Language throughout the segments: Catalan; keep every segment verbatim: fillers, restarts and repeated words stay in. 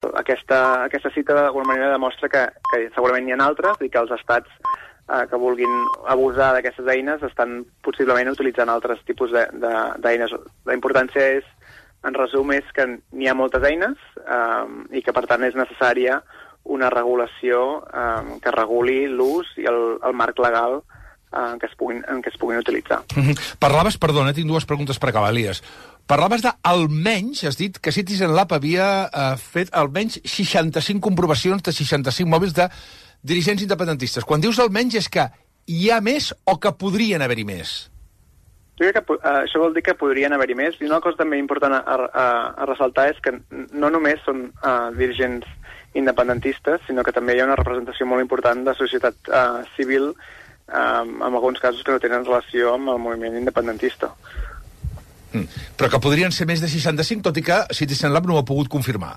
aquesta, aquesta cita d'alguna manera demostra que, que segurament n'hi ha altres i que els estats eh, que vulguin abusar d'aquestes eines estan possiblement utilitzant altres tipus d'eines. La importància és, en resum, és que n'hi ha moltes eines eh, i que per tant és necessària una regulació eh, que reguli l'ús i el, el marc legal en què es puguin, en què es puguin utilitzar. Mm-hmm. Parlaves, perdona, tinc dues preguntes per acabar, Elias. Parlaves d'almenys, has dit que Citizen Lab havia eh, fet almenys seixanta-cinc comprovacions de seixanta-cinc mòbils de dirigents independentistes. Quan dius almenys és que hi ha més o que podrien haver-hi més? Jo crec que uh, això vol dir que podrien haver-hi més, i una cosa també important a, a, a ressaltar és que no només són uh, dirigents independentistes, sinó que també hi ha una representació molt important de societat uh, civil, Um, en alguns casos que no tenen relació amb el moviment independentista. Mm. Però que podrien ser més de seixanta-cinc, tot i que Citizen Lab no ho ha pogut confirmar.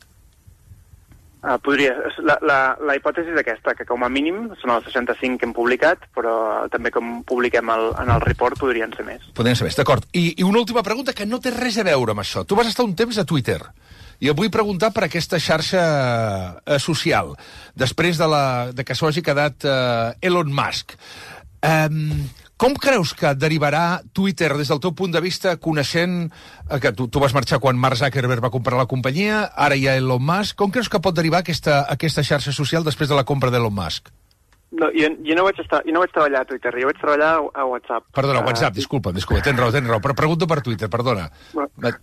Uh, podria. La, la, la hipòtesi és aquesta, que com a mínim són els seixanta-cinc que hem publicat, però també com publiquem el, en el report podrien ser més. Podrien ser més, d'acord. I, I una última pregunta que no té res a veure amb això. Tu vas estar un temps a Twitter, i et vull preguntar per aquesta xarxa eh, social, després de, la, de que s'ho hagi quedat eh, Elon Musk. Um, com creus que derivarà Twitter des del teu punt de vista, coneixent eh, que tu, tu vas marxar quan Mark Zuckerberg va comprar la companyia, ara hi ha Elon Musk, com creus que pot derivar aquesta, aquesta xarxa social després de la compra d'Elon Musk? No, jo, jo, no vaig estar, jo no vaig treballar a Twitter, jo vaig treballar a, a WhatsApp. Perdona, WhatsApp, uh, disculpa, disculpa, tens raó, tens raó, però pregunto per Twitter, perdona. Bueno.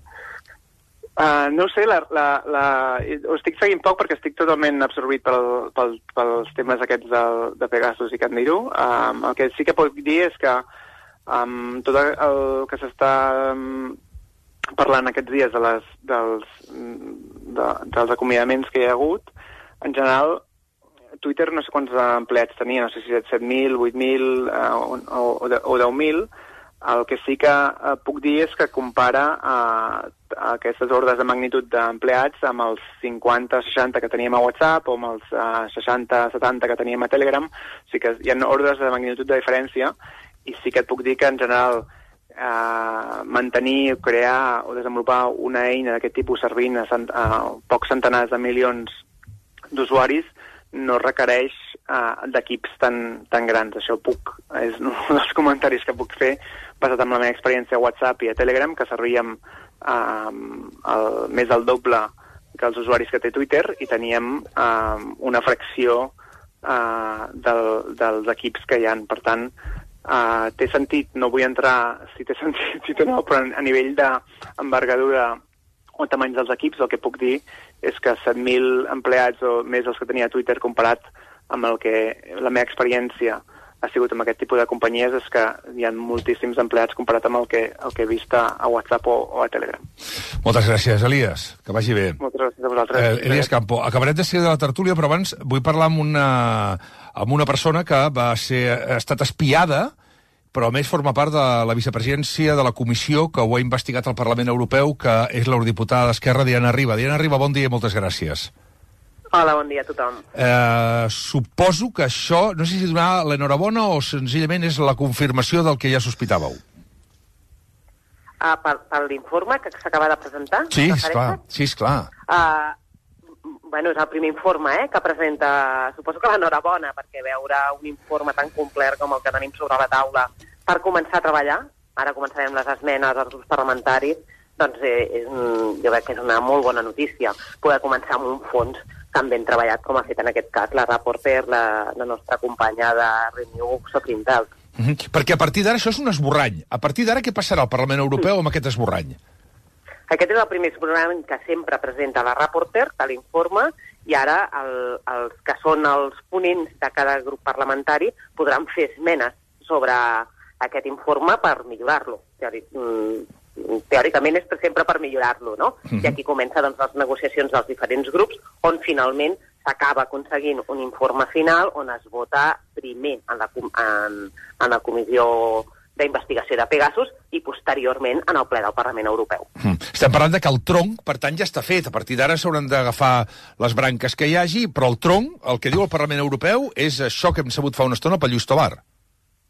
Uh, no ho sé, la, la, la... ho estic seguint poc perquè estic totalment absorbit pel, pel, pels temes aquests de, de Pegasus i Candiru. Um, el que sí que puc dir és que um, tot el que s'està um, parlant aquests dies de les, dels, de, dels acomiadaments que hi ha hagut, en general, Twitter no sé quants empleats tenia, no sé si set mil, vuit mil uh, o, o, o deu mil. El que sí que uh, puc dir és que compara uh, aquestes ordres de magnitud d'empleats amb els cinquanta seixanta que teníem a WhatsApp o amb els uh, seixanta setanta que teníem a Telegram. O sigui que hi ha ordres de magnitud de diferència i sí que et puc dir que en general uh, mantenir, crear o desenvolupar una eina d'aquest tipus servint a, cent, a pocs centenars de milions d'usuaris no requereix uh, d'equips tan, tan grans. Això puc, és un dels comentaris que puc fer basat en la meva experiència a WhatsApp i a Telegram, que servíem uh, el, més del doble que els usuaris que té Twitter i teníem uh, una fracció uh, del, dels equips que hi ha. Per tant, uh, té sentit, no vull entrar si té sentit, si té no, però a nivell d'envergadura o tamanys dels equips, el que puc dir és que set mil empleats o més els que tenia a Twitter comparat amb el que la meva experiència ha sigut amb aquest tipus de companyies és que hi ha moltíssims empleats comparat amb el que, el que he vist a, a WhatsApp o, o a Telegram. Moltes gràcies, Elias. Que vagi bé. Moltes gràcies a vosaltres. Eh, Elias Campo, acabarem de ser de la tertúlia, però abans vull parlar amb una, amb una persona que va ser, ha estat espiada, però a més forma part de la vicepresidència de la comissió que ho ha investigat al Parlament Europeu, que és l'eurodiputada d'Esquerra, Diana Riba. Diana Riba, bon dia i moltes gràcies. Hola, bon dia a tothom. Eh, suposo que això, no sé si donar l'enhorabona o senzillament és la confirmació del que ja sospitàveu. Uh, per per l'informe que s'acaba de presentar? Sí, esclar. Sí, esclar. Uh, bueno, és el primer informe eh, que presenta, suposo que l'enhorabona, perquè veure un informe tan complet com el que tenim sobre la taula per començar a treballar, ara començarem les esmenes als grups parlamentaris, doncs eh, és un, jo crec que és una molt bona notícia poder començar amb un fons tan ben treballat com ha fet en aquest cas la reporter, la, la nostra companya de Renew, Sophie in 't Veld. Mm -hmm. Perquè a partir d'ara això és un esborrany. A partir d'ara què passarà al Parlament Europeu amb aquest esborrany? Aquest és el primer esborrany que sempre presenta la reporter de l'informe i ara el, els que són els ponents de cada grup parlamentari podran fer esmenes sobre aquest informe per millorar-lo. Teòric, teòricament és sempre per millorar-lo, no? Mm-hmm. I aquí comença doncs, les negociacions dels diferents grups, on finalment s'acaba aconseguint un informe final on es vota primer en la, en, en la comissió d'investigació de Pegasus i posteriorment en el ple del Parlament Europeu. Mm. Estem parlant de que el tronc, per tant, ja està fet. A partir d'ara s'hauran d'agafar les branques que hi hagi, però el tronc, el que diu el Parlament Europeu, és això que hem sabut fa una estona pel Lluís Tobar.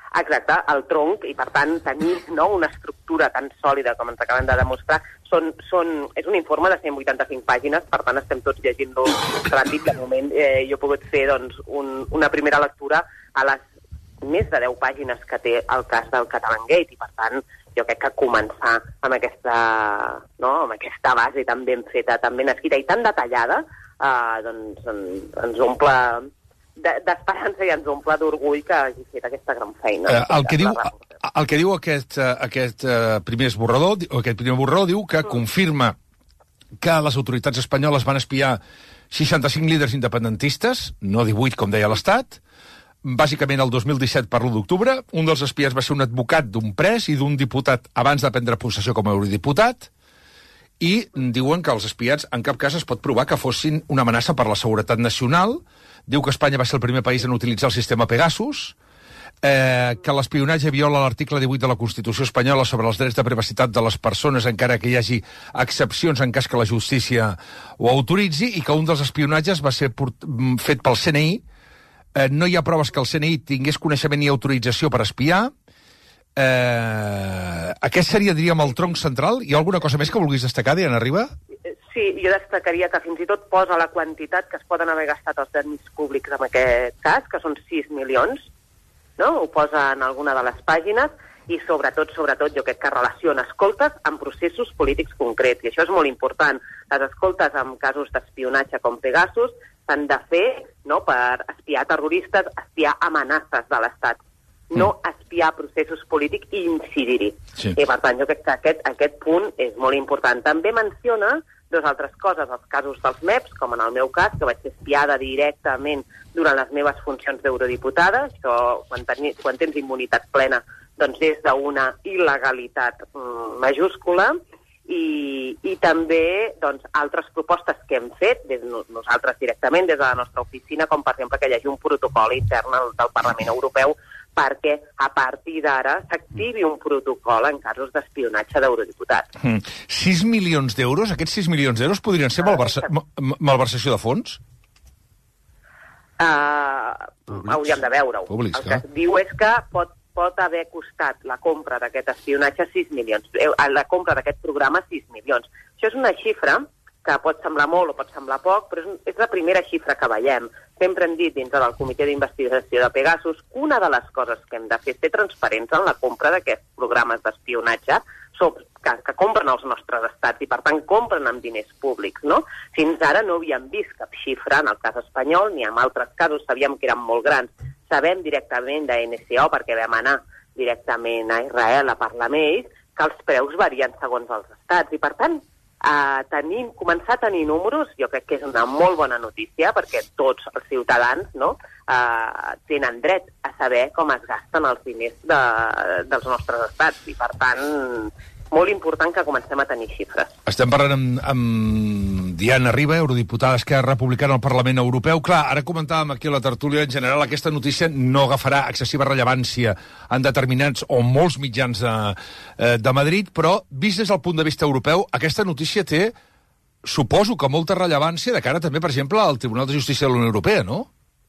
Exacte, el tronc, i per tant tenir, no, una estructura tan sòlida com ens acaben de demostrar, són, són, és un informe de cent vuitanta-cinc pàgines, per tant estem tots llegint-lo ràpid. De moment eh, jo he pogut fer doncs, un, una primera lectura a les més de deu pàgines que té el cas del Catalangate, i per tant jo crec que començar amb aquesta, no, amb aquesta base tan ben feta, tan ben escrita i tan detallada, eh, doncs ens, ens omple d'esperança i ens omple d'orgull que hagi fet aquesta gran feina. Eh, el, que diu, el que diu aquest, aquest primer esborrador, aquest primer borrador diu que mm. confirma que les autoritats espanyoles van espiar seixanta-cinc líders independentistes, no divuit, com deia l'Estat, bàsicament el dos mil disset per l'u d'octubre. Un dels espies va ser un advocat d'un pres i d'un diputat abans de prendre possessió com a eurodiputat, i diuen que els espiats en cap cas es pot provar que fossin una amenaça per la seguretat nacional. Diu que Espanya va ser el primer país en utilitzar el sistema Pegasus, eh, que l'espionatge viola l'article divuit de la Constitució espanyola sobre els drets de privacitat de les persones, encara que hi hagi excepcions en cas que la justícia ho autoritzi, i que un dels espionatges va ser fet pel C N I. Eh, no hi ha proves que el C N I tingués coneixement ni autorització per espiar. Eh, aquest seria, diríem, el tronc central. Hi ha alguna cosa més que vulguis destacar, Diana Riba? Sí, jo destacaria que fins i tot posa la quantitat que es poden haver gastat els tècnics públics en aquest cas, que són sis milions, no? Ho posa en alguna de les pàgines, i sobretot, sobretot, jo crec que relaciona escoltes amb processos polítics concrets, i això és molt important. Les escoltes en casos d'espionatge com Pegasus s'han de fer, no, per espiar terroristes, espiar amenaces de l'Estat, no espiar processos polítics i incidir-hi. Sí. I per tant, jo crec que aquest, aquest punt és molt important. També menciona dues altres coses, els casos dels M E Ps, com en el meu cas, que vaig ser espiada directament durant les meves funcions d'eurodiputada. Això, quan, teni, quan tens immunitat plena, doncs és d'una il·legalitat mm, majúscula. I, i també doncs, altres propostes que hem fet des de nosaltres directament, des de la nostra oficina, com per exemple que hi hagi un protocol intern del Parlament Europeu perquè a partir d'ara s'activi un protocol en casos d'espionatge d'eurodiputats. Mm. sis milions d'euros? Aquests sis milions d'euros podrien ser malversa... malversació de fons? Uh, hauríem de veure-ho. Públics, el que es diu és que pot, pot haver costat la compra d'aquest espionatge sis milions, la compra d'aquest programa sis milions. Això és una xifra que pot semblar molt o pot semblar poc, però és, és la primera xifra que veiem. Sempre hem dit dintre del Comitè d'Investigació de Pegasus que una de les coses que hem de fer és ser transparents en la compra d'aquests programes d'espionatge que, que compren els nostres estats i, per tant, compren amb diners públics, no? Fins ara no havíem vist cap xifra en el cas espanyol, ni en altres casos sabíem que eren molt grans. Sabem directament de N S O, perquè vam anar directament a Israel a parlar amb ells, que els preus varien segons els estats. I, per tant, Uh, tenint, començar a tenir números jo crec que és una molt bona notícia, perquè tots els ciutadans, no, uh, tenen dret a saber com es gasten els diners de, dels nostres estats, i per tant molt important que comencem a tenir xifres. Estem parlant amb, amb Diana Riba, eurodiputada d'Esquerra Republicana al Parlament Europeu. Clar, ara comentàvem aquí a la tertúlia, en general aquesta notícia no agafarà excessiva rellevància en determinats o molts mitjans de, de Madrid, però vist des del punt de vista europeu, aquesta notícia té, suposo que molta rellevància de cara també, per exemple, al Tribunal de Justícia de la Unió Europea, no?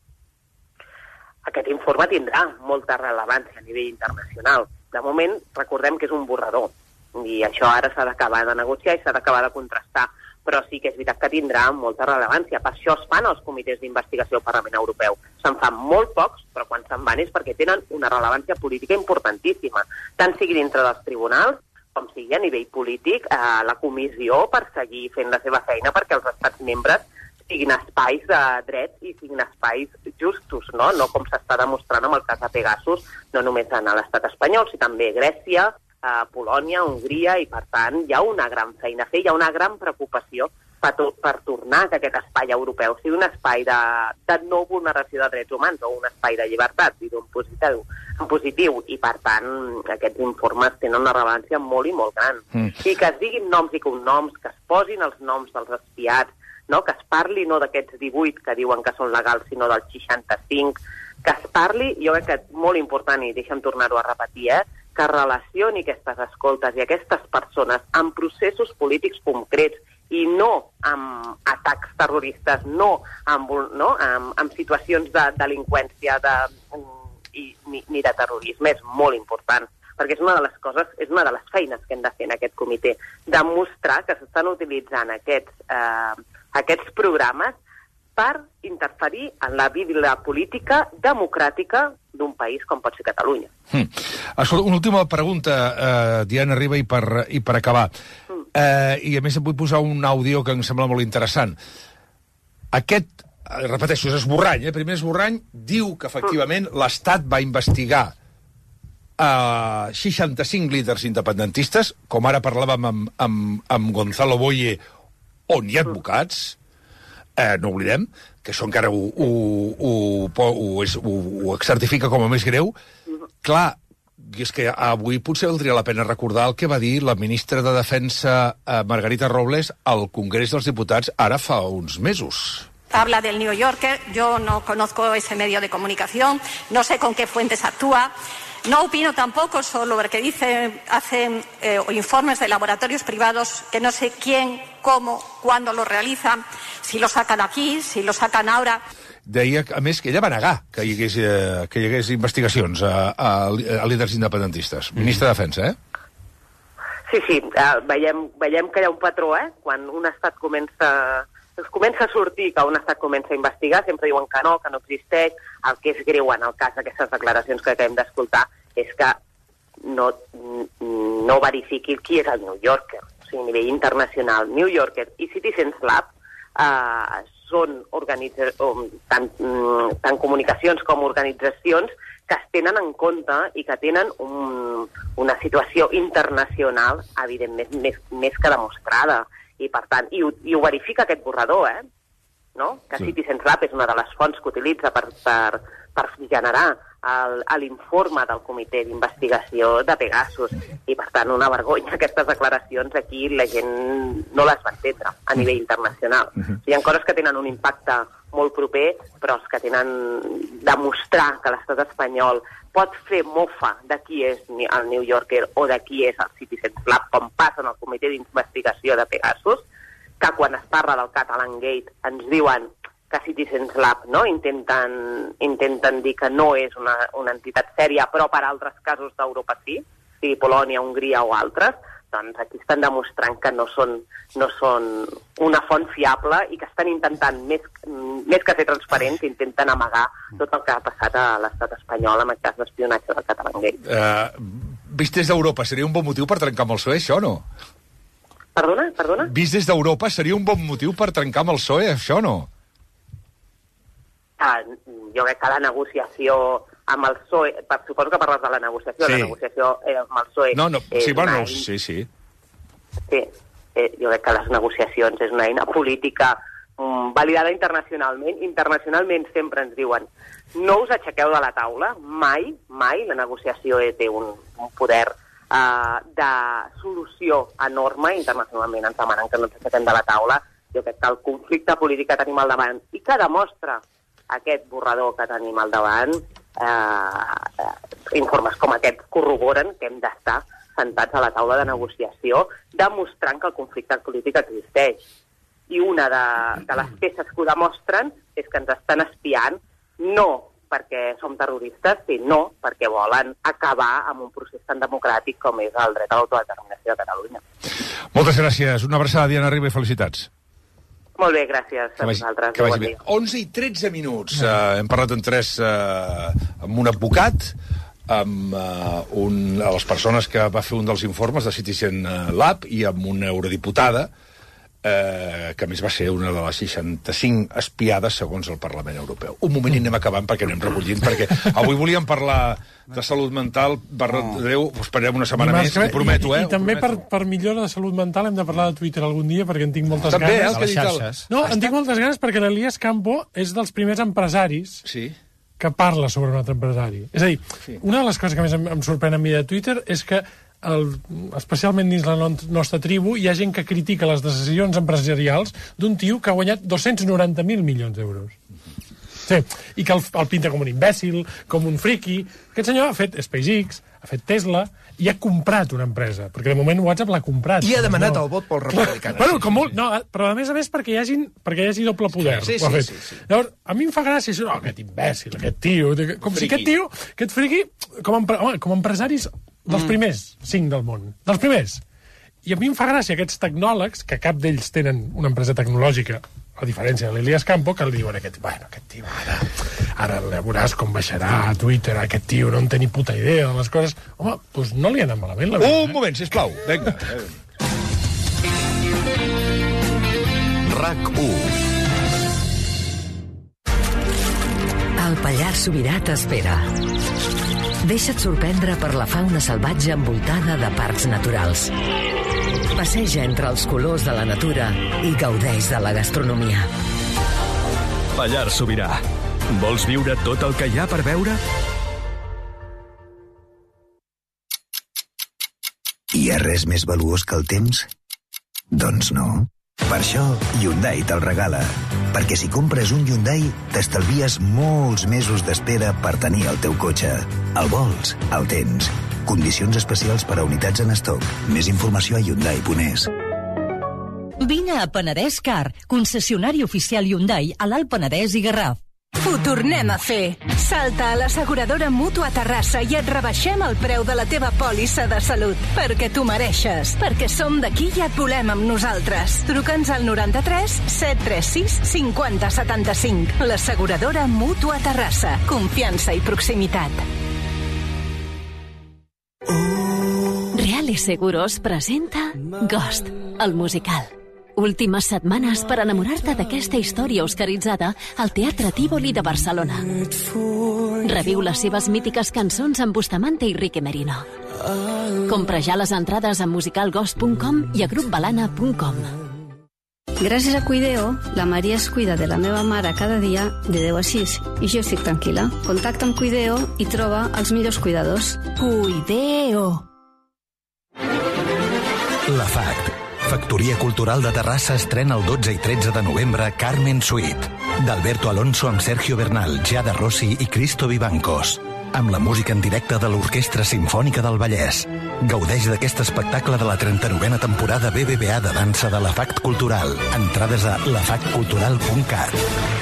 Aquest informe tindrà molta rellevància a nivell internacional. De moment, recordem que és un borrador, i això ara s'ha d'acabar de negociar i s'ha d'acabar de contrastar, però sí que és veritat que tindrà molta rellevància. Per això es fan els comitès d'investigació al Parlament Europeu. Se'n fan molt pocs, però quan se'n van és perquè tenen una rellevància política importantíssima, tant sigui dintre dels tribunals com sigui a nivell polític, eh, la comissió per seguir fent la seva feina perquè els estats membres siguin espais de drets i siguin espais justos, no? No com s'està demostrant amb el cas de Pegasus, no només en l'estat espanyol, sinó també Grècia, a Polònia, Hongria, i per tant hi ha una gran feina a fer, hi ha una gran preocupació per, to per tornar que aquest espai europeu sigui un espai de, de no vulneració de drets humans o un espai de llibertat, i d'un positiu, en positiu, i per tant aquests informes tenen una rellevància molt i molt gran. Mm. I que es diguin noms i cognoms, que es posin els noms dels espiats, no? Que es parli no d'aquests divuit que diuen que són legals, sinó dels seixanta-cinc, que es parli, jo crec que és molt important, i deixa'm tornar-ho a repetir, eh? Que relacioni aquestes escoltes i aquestes persones amb processos polítics concrets i no amb atacs terroristes, no amb, no, amb, amb situacions de delinqüència, de, i, ni, ni de terrorisme és molt important, perquè és una de les coses, és una de les feines que hem de fer en aquest comitè, demostrar que s'estan utilitzant aquests, eh, aquests programes per interferir en la vida política democràtica d'un país com pot ser Catalunya. Mm. Escolta, una última pregunta, eh, Diana Riba, i per, i per acabar. Mm. Eh, I a més em vull posar un àudio que em sembla molt interessant. Aquest, eh, repeteixo, és esborrany, eh? Primer esborrany diu que efectivament mm. l'Estat va investigar eh, seixanta-cinc líders independentistes, com ara parlàvem amb, amb, amb Gonzalo Boye, on hi ha advocats. Eh, no oblidem que això encara ho, ho, ho, ho, ho, és, ho, ho certifica com a més greu. Clar, i és que avui potser valdria la pena recordar el que va dir la ministra de Defensa, eh, Margarita Robles, al Congrés dels Diputats ara fa uns mesos. Habla del New Yorker, yo no conozco ese medio de comunicación, no sé con qué fuentes actúa. No opino tampoco sobre lo que dicen, hacen eh, informes de laboratorios privados que no sé quién, cómo, cuándo lo realizan, si lo sacan aquí, si lo sacan ahora. Deia, a més, que ella va negar que hi hagués, eh, que hi hagués investigacions a, a, a líders independentistes. Ministre de Defensa, eh? Sí, sí, uh, veiem, veiem que hi ha un patró, eh? Quan un estat comença... es comença a sortir que un estat comença a investigar, sempre diuen que no, que no existeix. El que és greu en el cas d'aquestes declaracions que acabem d'escoltar és que no, no verifiqui qui és el New Yorker, o sigui, a nivell internacional. New Yorker i Citizens Lab eh, són organitza- tant, tant comunicacions com organitzacions que es tenen en compte i que tenen un, una situació internacional, evidentment, més, més que demostrada. I, per tant, i ho, i ho verifica aquest borrador, eh? No? Que sí. Citizens Lab és una de les fonts que utilitza per, per, per generar l'informe del comitè d'investigació de Pegasus. I, per tant, una vergonya. Aquestes declaracions aquí la gent no les va entendre a nivell internacional. Uh-huh. Hi ha coses que tenen un impacte molt proper, però els que tenen demostrar que l'estat espanyol pot fer mofa de qui és el New Yorker o de qui és el Citizens Lab, com passa en el comitè d'investigació de Pegasus, que quan es parla del Catalan Gate ens diuen que Citizens Lab no? intenten, intenten dir que no és una, una entitat sèria, però per altres casos d'Europa sí, sigui Polònia, Hongria o altres, doncs aquí estan demostrant que no són, no són una font fiable i que estan intentant, més, més que ser transparents, intenten amagar tot el que ha passat a l'estat espanyol amb el cas d'espionatge del Catalan Gate. Uh, vist des d'Europa, seria un bon motiu per trencar amb el P S O E, això, no? Perdona? Perdona? Vist des d'Europa, seria un bon motiu per trencar amb el P S O E, això, no? Ah, jo crec que la negociació amb el P S O E, per, suposo que parles de la negociació, sí. La negociació eh, amb el P S O E... No, no, sí, bueno, eina... sí, sí. Sí, eh, jo crec que les negociacions és una eina política um, validada internacionalment. Internacionalment sempre ens diuen no us aixequeu de la taula, mai, mai la negociació té un, un poder uh, de solució enorme. Internacionalment ens demanen que no ens aixequem de la taula. Jo crec que el conflicte polític que tenim al davant i que demostra aquest borrador que tenim al davant, eh, informes com aquest corroboren que hem d'estar sentats a la taula de negociació demostrant que el conflicte polític existeix. I una de, de les peces que ho demostren és que ens estan espiant no perquè som terroristes, sinó perquè volen acabar amb un procés tan democràtic com és el dret a l'autodeterminació de Catalunya. Moltes gràcies. Una abraçada, Diana Riba, i felicitats. Molt bé, gràcies a vosaltres. Que vagi bé. onze i tretze minuts. Uh, hem parlat en tres uh, amb un advocat, amb uh, un, a les persones que va fer un dels informes de Citizen Lab i amb una eurodiputada, eh, que a més va ser una de les seixanta-cinc espiades segons el Parlament Europeu. Un moment i anem acabant perquè anem recollint, perquè avui volíem parlar de salut mental, per oh. Déu, us esperem una setmana més, ho prometo, eh? I, i també per, per millora de salut mental hem de parlar de Twitter algun dia, perquè en tinc moltes també, ganes. També, eh, el... No, en tinc moltes ganes perquè l'Elias Campo és dels primers empresaris sí. que parla sobre un altre empresari. És a dir, sí. Una de les coses que més em, em sorprèn a mi de Twitter és que El, especialment dins la nostra tribu hi ha gent que critica les decisions empresarials d'un tio que ha guanyat dos-cents noranta mil milions d'euros. Sí, i que el, el pinta com un imbècil, com un friqui. Aquest senyor ha fet SpaceX, ha fet Tesla, i ha comprat una empresa, perquè de moment WhatsApp l'ha comprat. I ha demanat no. el vot pels republicans. Bueno, com molt, no, però a més a més perquè hi hagi, perquè hi hagi doble poder. Sí, sí, sí, sí, sí. Llavors, a mi em fa gràcia això, no, aquest imbècil, aquest tio, com si aquest tio, aquest friqui, com a, home, com a empresaris dels primers cinc del món, dels primers. I a mi em fa gràcia aquests tecnòlegs, que cap d'ells tenen una empresa tecnològica, a diferència de l'Elias Campo, que li diuen aquest, bueno, aquest tio, ara, ara veuràs com baixarà a Twitter, aquest tio no en té ni puta idea de les coses. Home, doncs no li ha anat malament, la veritat. Un moment, sisplau, vinga. RAC u. El Pallars Sobirà t'espera. Deixa't sorprendre per la fauna salvatge envoltada de parcs naturals. Passeja entre els colors de la natura i gaudeix de la gastronomia. Pallars Sobirà. Vols viure tot el que hi ha per veure? Hi ha res més valuós que el temps? Doncs no. Per això, Hyundai te'l regala. Perquè si compres un Hyundai, t'estalvies molts mesos d'espera per tenir el teu cotxe. El vols, el tens. Condicions especials per a unitats en estoc. Més informació a hyundai punt es. Vine a Penedès Car, concessionari oficial Hyundai a l'Alt Penedès i Garraf. Ho tornem a fer. Salta a l'asseguradora Mútua Terrassa i et rebaixem el preu de la teva pòlissa de salut. Perquè tu mereixes. Perquè som d'aquí i et volem amb nosaltres. Truca'ns al noranta-tres set tres sis cinquanta setanta-cinc. L'asseguradora Mútua Terrassa. Confiança i proximitat. Reales Seguros presenta Ghost, el musical. Últimes setmanes per enamorar-te d'aquesta història oscaritzada al Teatre Tívoli de Barcelona. Reviu les seves mítiques cançons amb Bustamante i Ricky Merino. Compra ja les entrades a musical ghost punt com i a grup balana punt com. Gràcies a Cuideo, la Maria es cuida de la meva mare cada dia de deu a sis i jo estic tranquil·la. Contacta amb Cuideo i troba els millors cuidadors. Cuideo. La F A C T, Factoria Cultural de Terrassa, estrena el dotze i tretze de novembre Carmen Suite, d'Alberto Alonso amb Sergio Bernal, Giada Rossi i Cristo Vivancos, amb la música en directe de l'Orquestra Simfònica del Vallès. Gaudeix d'aquest espectacle de la trenta-novena temporada B B V A de dansa de la F A C T Cultural. Entrades a la fact cultural punt cat.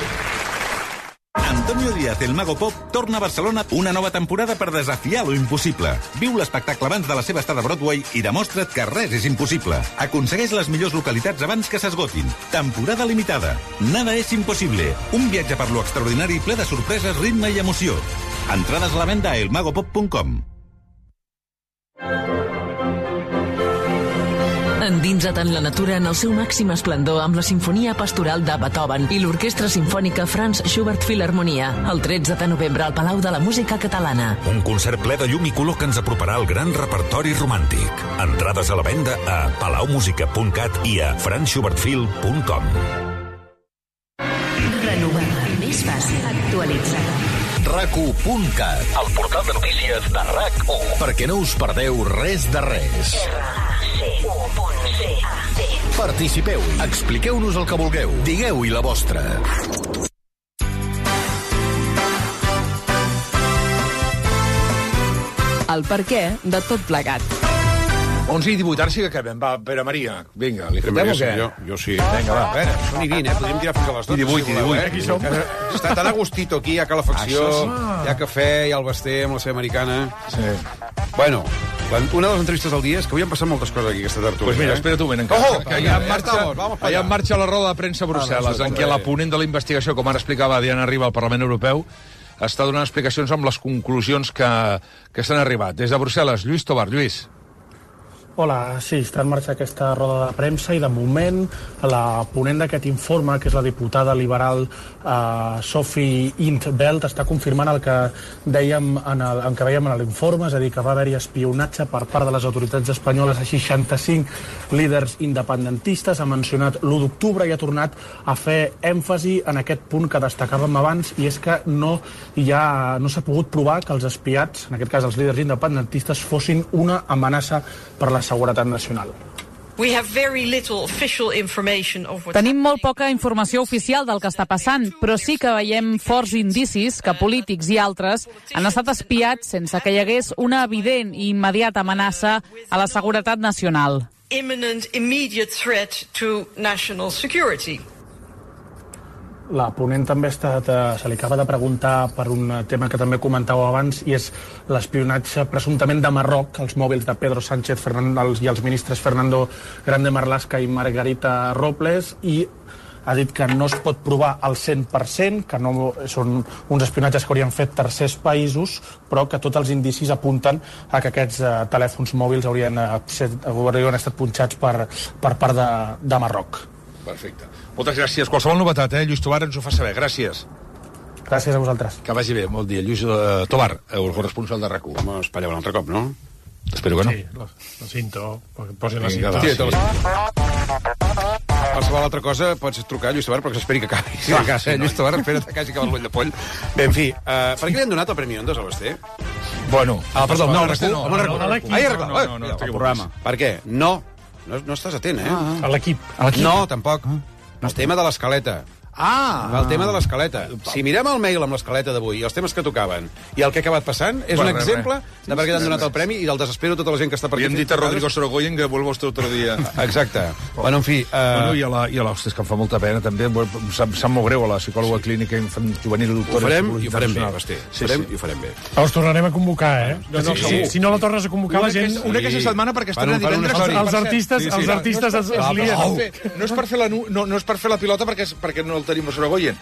Antonio Díaz, el Mago Pop, torna a Barcelona una nova temporada per desafiar lo impossible. Viu l'espectacle abans de la seva estada a Broadway i demostra't que res és impossible. Aconsegueix les millors localitats abans que s'esgotin. Temporada limitada. Nada és impossible. Un viatge per lo extraordinari ple de sorpreses, ritme i emoció. Entrades a la venda a el mago pop punt com. Endinsa't en la natura en el seu màxim esplendor amb la Sinfonia Pastoral de Beethoven i l'Orquestra Simfònica Franz Schubert Filharmonia, el tretze de novembre al Palau de la Música Catalana. Un concert ple de llum i color que ens aproparà al gran repertori romàntic. Entrades a la venda a palau música punt cat i a franz schubert fil punt com. Renovada, més fàcil, actualitzada. rac u punt cat, el portal de notícies de RAC u, perquè no us perdeu res de res. Participeu, expliqueu-nos el que vulgueu, digueu-hi la vostra. El perquè de tot plegat. onze i divuit, ara sí que acabem. Va, Pere Maria, vinga, li fotem o què? Jo, jo sí. Vinga, va. Bueno, són i vint, eh? Podríem tirar fins a les dotze. I divuit, i divuit. Aquí som. Està tan a gustito aquí, hi ha calefacció, hi ha cafè, hi ha el Basté amb la seva americana. Sí. Bueno, una de les entrevistes del dia és que avui han passat moltes coses aquí, aquesta tertúlia. Pues mira, espera't un moment encara. Ojo, que hi ha en marxa, hi ha en marxa la roda de premsa a Brussel·les, en què la ponent de la investigació, com ara explicava Diana Riba al Parlament Europeu, està donant explicacions amb les conclusions que, que s'han arribat. Des de Brussel·les, Lluís Tobar. Lluís. Hola, sí, està en marxa aquesta roda de premsa i de moment la ponent d'aquest informe, que és la diputada liberal eh, Sophie In't Veld, està confirmant el que dèiem en el, en que veiem en l'informe, és a dir, que va haver-hi espionatge per part de les autoritats espanyoles a seixanta-cinc líders independentistes. Ha mencionat l'u d'octubre i ha tornat a fer èmfasi en aquest punt que destacàvem abans, i és que no hi ha, no s'ha pogut provar que els espiats, en aquest cas els líders independentistes, fossin una amenaça per la seguretat nacional. Tenim molt poca informació oficial del que està passant, però sí que veiem forts indicis que polítics i altres han estat espiats sense que hi hagués una evident i immediata amenaça a la seguretat nacional. Imminent, immediate threat to national security. La ponent també ha estat, eh, se li acaba de preguntar per un tema que també comentàveu abans, i és l'espionatge presumptament de Marroc, els mòbils de Pedro Sánchez Fernando, i els ministres Fernando Grande Marlaska i Margarita Robles, i ha dit que no es pot provar al cent per cent, que no són uns espionatges que haurien fet tercers països, però que tots els indicis apunten a que aquests eh, telèfons mòbils haurien, eh, set, haurien estat punxats per, per part de, de Marroc. Perfecte. Moltes gràcies. Qualsevol novetat, eh? Lluís Tobar ens ho fa saber. Gràcies. Gràcies a vosaltres. Que vagi bé. Bon dia. Lluís uh, Tobar, el corresponsal de RAC u. Home, espalleu un altre cop, no? Espero que no. Sí, lo, lo cinto. Posin la Vinga, cinta. va, sí. Qualsevol altra cosa pots trucar a Lluís Tobar, però que s'esperi que acabi. Sí, Clar, sí, sí, Lluís Tobar, espera't que hagi acabat l'ull de poll. Bé, en fi, uh, per què li han donat el Premi Ondas al Basté? Bueno. Ah, perdó, no, al Basté no. no. No, no, no, no, Ai, no, no, no, no, el programa. Per què? No. No, no estàs atent, eh? Ah, a l'equip. No, tampoc. El tema de l'escaleta. Ah! El tema de l'escaleta. Si mirem el mail amb l'escaleta d'avui i els temes que tocaven i el que ha acabat passant, és Bueno, un res, exemple res. de per què t'han donat el premi i del desespero tota la gent que està per Li aquí. hem dit a Rodrigo Sorogoyen que vuelvo este otro día. Exacte. Bueno, en fi... Uh... Bueno, i a la, i a la, hòstia, és que em fa molta pena, també. Em sap, sap molt greu a la psicòloga clínica infant juvenil Ho doctora. farem i ho farem bé, Basté. Sí, farem sí. i ho farem bé. Però us tornarem a convocar, eh? No, no, si, segur. si, si no la tornes a convocar, Una la gent... que- una aquesta setmana perquè Fan un- estrena fan una divendres. història. Els artistes, Sí, sí, els no, artistes no es, és es per- lien. no, és per- no és per fer la, nu- no, no és per fer la pilota perquè, és, perquè no el tenim a Sorogoyen.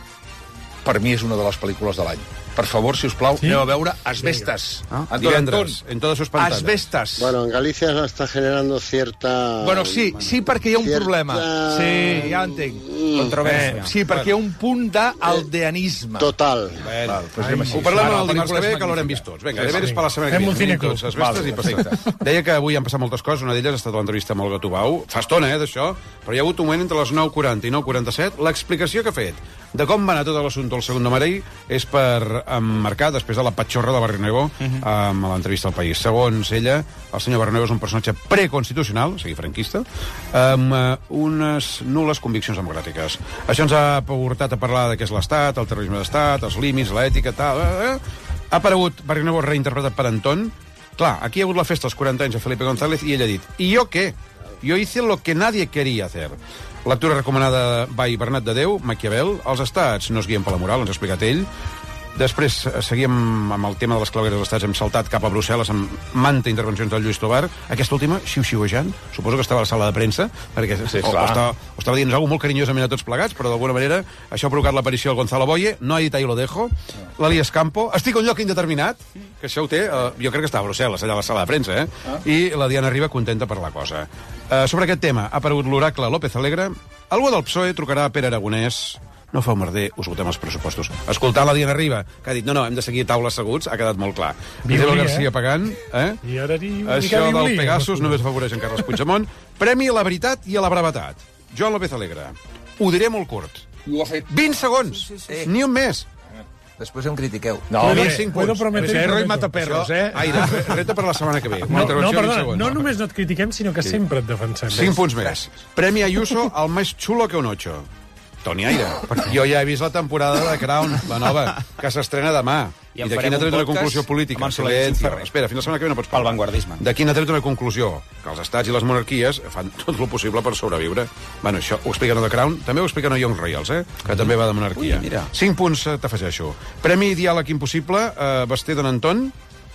Per mi és una de les pel·lícules de l'any. Per favor, si us plau, Sí? aneu a veure Asbestas. Ah, Antón, divendres, Antón. en todas sus pantallas. Asbestas. Bueno, en Galicia está generando cierta... Bueno, sí, sí, perquè hi ha un Cierta- problema. Sí, ja entenc. Controvèrsia. Eh, sí, perquè hi ha un punt d'aldeanisme. Total. Bueno, Val, pues anem així. ho parlem Ara, el dimarts que ve, pel·lícules que l'haurem magnífiques. vist tots. Vinga, Sí, de veres sí. per la setmana que Fem ve. un cineclub. Tots, Asbestes Val, i perfecte. Deia que avui han passat moltes coses. Una d'elles ha estat l'entrevista amb Olga Tubau. Fa estona, eh, d'això. Però hi ha hagut un moment entre les nou quaranta i nou quaranta-set. L'explicació que ha fet de com va anar tot l'assumpte al Segundo Marell és per emmarcar, després de la patxorra de Barrionuevo, amb l'entrevista al País. Segons ella, el senyor Barrionuevo és un personatge preconstitucional, o sigui, franquista, amb eh, unes nules conviccions democràtiques. Això ens ha portat a parlar de què és l'Estat, el terrorisme d'Estat, els límits, l'ètica, tal... Eh, eh. Ha aparegut Barrionuevo reinterpretat per Antón. Clar, aquí hi ha hagut la festa als quaranta anys de Felipe González i ell ha dit, ¿y yo qué? Yo hice lo que nadie quería hacer. Lectura recomanada by Bernat de Déu, Maquiavel. Els estats no es guien per la moral, ens ha explicat ell. Després eh, seguíem amb el tema de les clavegueres dels estats. Hem saltat cap a Brussel·les amb manta intervencions del Lluís Tobar. Aquesta última, xiu-xiuejant, suposo que estava a la sala de premsa, perquè sí, o, o, estava, o estava dient alguna molt carinyosament a tots plegats, però d'alguna manera això ha provocat l'aparició del Gonzalo Boye, no ha dit ahí lo dejo, l'Elias Campo, estic a un lloc indeterminat, que això ho té, eh, jo crec que està a Brussel·les, allà a la sala de premsa, eh? Ah. I la Diana Riba contenta per la cosa. Eh, sobre aquest tema ha aparegut l'oracle López Alegre, algú del P S O E trucarà a Pere Aragonès, no feu merder, us votem els pressupostos. Escoltant la Diana Riba, que ha dit, no, no, hem de seguir a taula asseguts, ha quedat molt clar. Isabel García Pagant, eh? I ara ni... Això del Pegasus només afavoreix en Carles Puigdemont. Premi a la veritat i a la brevetat. Joan López Alegre. Ho diré molt curt. I ho ha fet. vint segons. Sí, sí, sí. Ni un mes. Després em critiqueu. No, Puedo- més cinc puedo punts. prometer Això y és Roy prometo. Mataperros, eh? Aire, reta per la setmana que ve. Una No, no, intervenció de vint perdona, segons. no només no et critiquem, sinó que Sí. sempre et defensem. cinc punts més. Premi Ayuso al més xulo que un ocho. Toni Aire. Jo ja he vist la temporada de Crown, la nova, que s'estrena demà. I I en d'aquí farem n'ha un tret una podcast conclusió política. amb en Soler Silencio. Ferrer. Espera, fins la setmana que ve no pots Pel parlar. vanguardisme. D'aquí n'ha tret una conclusió, que els estats i les monarquies fan tot el possible per sobreviure. Bueno, això ho expliquen a The Crown, també ho expliquen a Young Royals, eh? Que també va de monarquia. Ui, mira. Cinc punts eh, t'afegeixo. Premi Diàleg Impossible, eh, Basté de Nanton.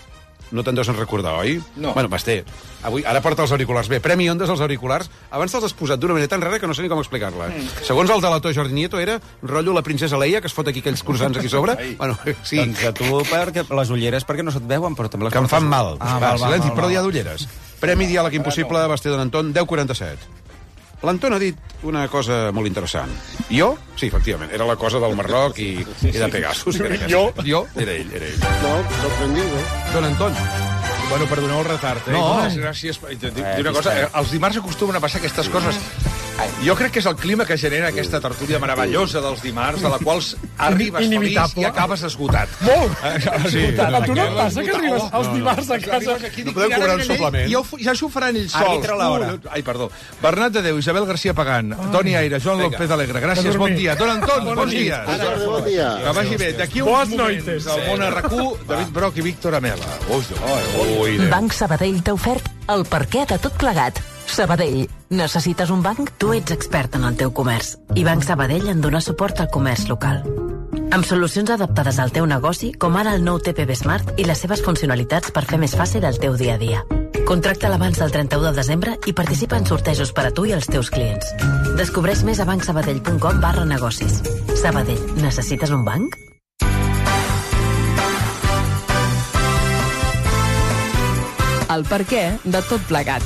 No te'n deus en recordar, oi? No. Bueno, Basté, avui, ara porta els auriculars. Bé, Premi Ondas als auriculars. Abans te'ls has posat d'una manera tan rara que no sé ni com explicar-la. Mm. Segons el delator Jordi Nieto, era rotllo la princesa Leia, que es fot aquí aquells croissants aquí a sobre. Bueno, sí. Doncs a tu, perquè les ulleres, perquè no se't veuen, però també les Que em fan mal. Ah, Va, val, val, silenci, val, però val. hi ha d'ulleres. Premi Diàleg Impossible, Basté de Nanton, deu quaranta-set. L'Anton ha dit una cosa molt interessant. Jo? Sí, efectivament, era la cosa del Marroc i, i de Pegasus. Jo? Jo? Era ell, era ell. No, sorprendido. Don Anton. Bueno, perdoneu el retard, eh? No. Gràcies. Gràcies. Dir una cosa, eh, els dimarts acostumen a passar aquestes coses. Jo crec que és el clima que genera aquesta tertúlia meravellosa dels dimarts, de la qual arribes feliç i acabes esgotat. Molt! Sí, a tu no et passa que arribes als dimarts a casa? No podem cobrar un suplement. Ja s'ho faran ells sols. Arbitra l'hora. Ai, perdó. Bernat de Déu, Isabel García Pagant, Toni Aire, Joan López Alegre. Gràcies, bon dia. Don Anton, bons dies. Bon dia. Que vagi bé. D'aquí uns moments, al món a RAC u, David Broc i Víctor Amela. Banc Sabadell t'ha ofert el perquè de tot plegat. Sabadell, necessites un banc? Tu ets expert en el teu comerç i Banc Sabadell en dona suport al comerç local. Amb solucions adaptades al teu negoci, com ara el nou T P B Smart i les seves funcionalitats per fer més fàcil el teu dia a dia. Contracta-la abans del trenta-u de desembre i participa en sortejos per a tu i els teus clients. Descobreix més a bancsabadell punt com barra negocis. Sabadell, necessites un banc? El perquè de tot plegat.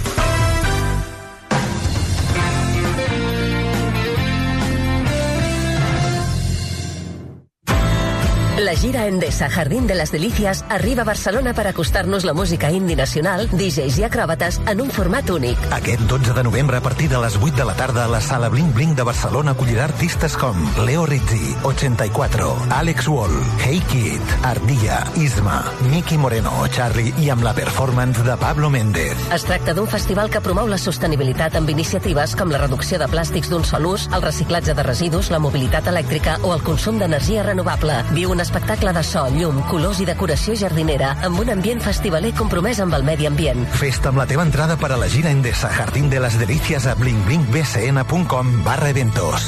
La gira Endesa Jardín de las Delicias arriba a Barcelona per acostar-nos la música indie nacional, D Js i acròbates en un format únic. Aquest dotze de novembre, a partir de les vuit de la tarda, la sala Bling Bling de Barcelona acollirà artistes com Leo Rizzi, ochenta y cuatro, Alex Wall, Hey Kid, Ardilla, Isma, Miki Moreno, Charlie i amb la performance de Pablo Méndez. Es tracta d'un festival que promou la sostenibilitat amb iniciatives com la reducció de plàstics d'un sol ús, el reciclatge de residus, la mobilitat elèctrica o el consum d'energia renovable. Viu un espectacle de so, llum, colors i decoració jardinera amb un ambient festivaler compromès amb el medi ambient. Fes-te amb la teva entrada per a la gira Endesa Jardín de las Delicias a bling bling b c n punt com barra eventos.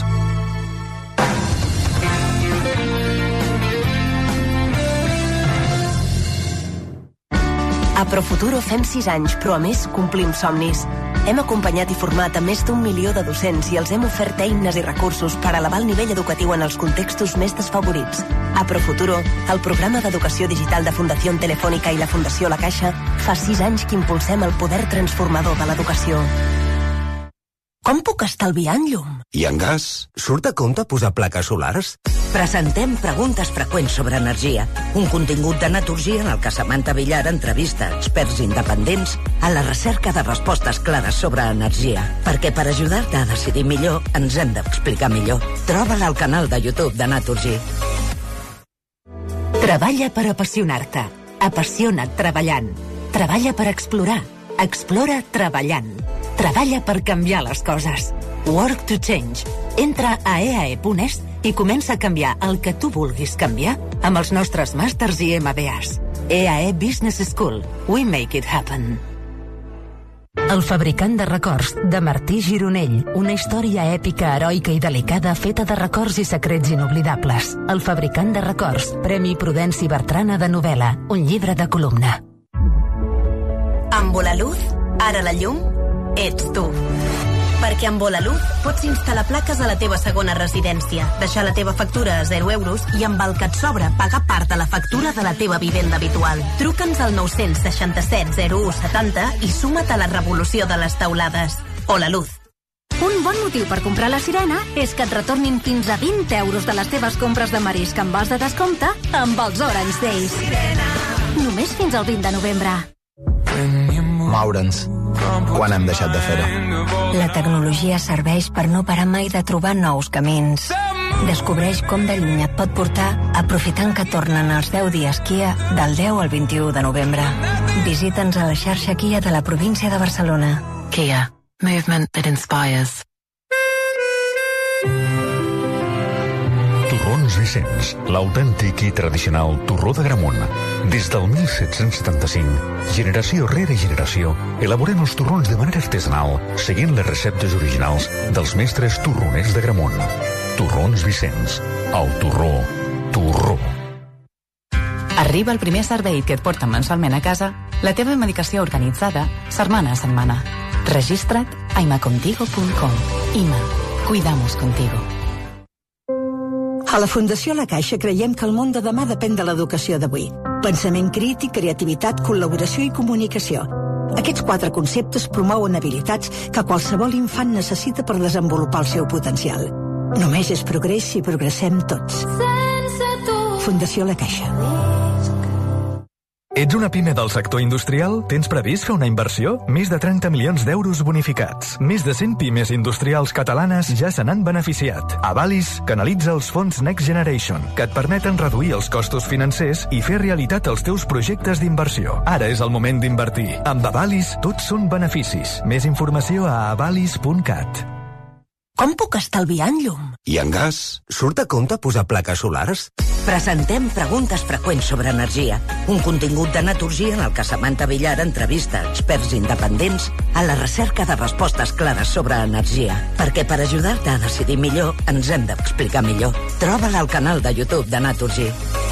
A Profuturo fem sis anys, però a més complim somnis. Hem acompanyat i format a més d'un milió de docents i els hem ofert eines i recursos per elevar el nivell educatiu en els contextos més desfavorits. A Profuturo, el programa d'educació digital de Fundació Telefònica i la Fundació La Caixa, fa sis anys que impulsem el poder transformador de l'educació. Com puc estalviar en llum? I en gas? Surt a compte posar plaques solars? Presentem preguntes freqüents sobre energia. Un contingut de Naturgy en el que Samantha Villar entrevista experts independents a la recerca de respostes clares sobre energia. Perquè per ajudar-te a decidir millor, ens hem d'explicar millor. Troba-la al canal de YouTube de Naturgy. Treballa per apassionar-te. Apassiona't treballant. Treballa per explorar. Explora treballant. Treballa per canviar les coses. Work to change. Entra a e a e punt es i comença a canviar el que tu vulguis canviar amb els nostres màsters i M B As. E A E Business School. We make it happen. El fabricant de records, de Martí Gironell. Una història èpica, heroica i delicada feta de records i secrets inoblidables. El fabricant de records. Premi Prudenci Bertrana de novel·la. Un llibre de columna. Amb Volaluz, ara la llum ets tu. Perquè amb Volaluz pots instal·lar plaques a la teva segona residència, deixar la teva factura a zero euros i amb el que et sobra pagar part de la factura de la teva vivenda habitual. Truca'ns al nou sis set zero u setanta i suma't a la revolució de les teulades. Volaluz. Un bon motiu per comprar la Sirena és que et retornin fins a vint euros de les teves compres de marisc amb vals de descompte amb els Orange Days. Només fins al vint de novembre. Moure'ns. Quan hem deixat de fer-ho? La tecnologia serveix per no parar mai de trobar nous camins. Descobreix com de lluny et pot portar aprofitant que tornen els deu dies Kia del deu al vint-i-u de novembre. Visita'ns a la xarxa Kia de la província de Barcelona. Kia. Movement that inspires. Torrons Vicenç, l'autèntic i tradicional torró de Gramunt. Des del mil set-cents setanta-cinc, generació rere generació, elaborem els torrons de manera artesanal, seguint les receptes originals dels mestres torroners de Gramunt. Torrons Vicenç, el torró, torró. Arriba el primer servei que et porta mensualment a casa, la teva medicació organitzada, setmana a setmana. Registra't a imacontigo punt com. I M A. Cuidamos contigo. A la Fundació La Caixa creiem que el món de demà depèn de l'educació d'avui. Pensament crític, creativitat, col·laboració i comunicació. Aquests quatre conceptes promouen habilitats que qualsevol infant necessita per desenvolupar el seu potencial. Només és progrés si progressem tots. Fundació La Caixa. Ets una pime del sector industrial? Tens previst fer una inversió? Més de trenta milions d'euros bonificats. Més de cent pimes industrials catalanes ja se n'han beneficiat. Avalis canalitza els fons Next Generation, que et permeten reduir els costos financers i fer realitat els teus projectes d'inversió. Ara és el moment d'invertir. Amb Avalis, tots són beneficis. Més informació a avalis punt cat. Com puc estalviar en llum? I en gas? Surt a compte posar plaques solars? Presentem preguntes freqüents sobre energia. Un contingut de Naturgia en el que Samantha Villar entrevista experts independents a la recerca de respostes clares sobre energia. Perquè per ajudar-te a decidir millor, ens hem d'explicar millor. Troba-la al canal de YouTube de Naturgia.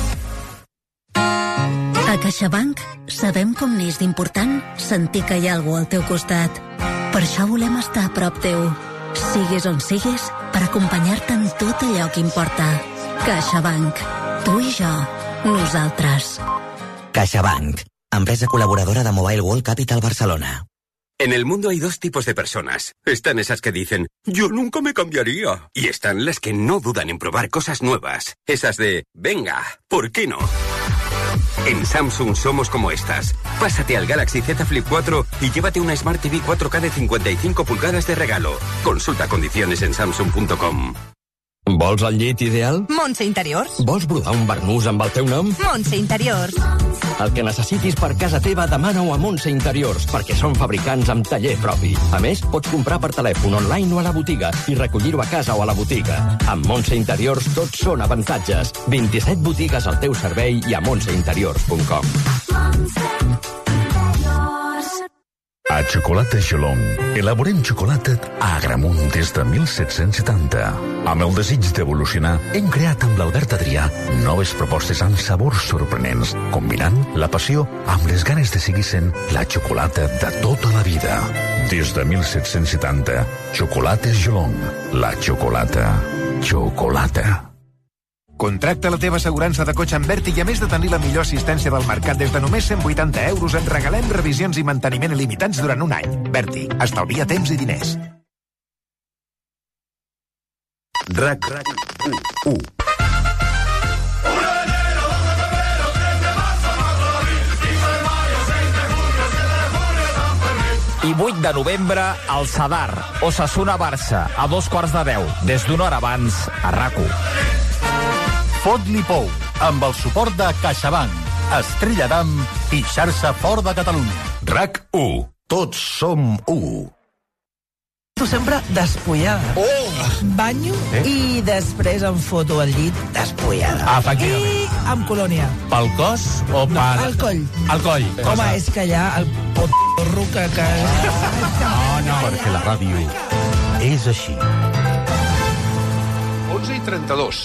A CaixaBank sabem com n'és d'important sentir que hi ha algú al teu costat. Per això volem estar a prop teu. Sigues on sigues, per acompanyar-te en tot allò que importa. CaixaBank. Tu i jo. Nosaltres. CaixaBank. Empresa colaboradora de Mobile World Capital Barcelona. En el mundo hay dos tipos de personas. Están esas que dicen, yo nunca me cambiaría. Y están las que no dudan en probar cosas nuevas. Esas de, venga, ¿por qué no? En Samsung somos como estas. Pásate al Galaxy Z Flip cuatro y llévate una Smart T V cuatro K de cincuenta y cinco pulgadas de regalo. Consulta condiciones en samsung punto com. Vols el llit ideal? Montse Interiors. Vols brodar un barnús amb el teu nom? Montse Interiors. El que necessitis per casa teva, demana-ho a Montse Interiors, perquè són fabricants amb taller propi. A més, pots comprar per telèfon, online o a la botiga i recollir-ho a casa o a la botiga. Amb Montse Interiors tots són avantatges. vint-i-set botigues al teu servei i a montse interiors punt com. A Xocolata Xolong elaborem xocolata a Agramunt des de mil set-cents setanta. Amb el desig d'evolucionar, hem creat amb l'Albert Adrià noves propostes amb sabors sorprenents, combinant la passió amb les ganes de seguir sent la xocolata de tota la vida. Des de mil set-cents setanta, Xocolates Xolong. La xocolata. Xocolata. Contracta la teva assegurança de cotxe amb Berti i a més de tenir la millor assistència del mercat des de només cent vuitanta euros et regalem revisions i manteniment il·limitats durant un any. Berti, estalvia temps i diners. RAC u. I vuit de novembre, al Sadar, Osasuna-Barça, a dos quarts de deu, des d'una hora abans, a RAC u. Fot-li pou, amb el suport de CaixaBank, Estrella d'Am i xarxa Fort de Catalunya. RAC u. Tots som u. Tu sempre despullada. Oh! Banyo eh? I després em foto al llit despullada. Efectivament. I amb colònia. Pel cos o per... No, al coll. Al coll. Home, és que hi ha el potorro que... que... No, no. Perquè la ràdio és així. onze i trenta-dos.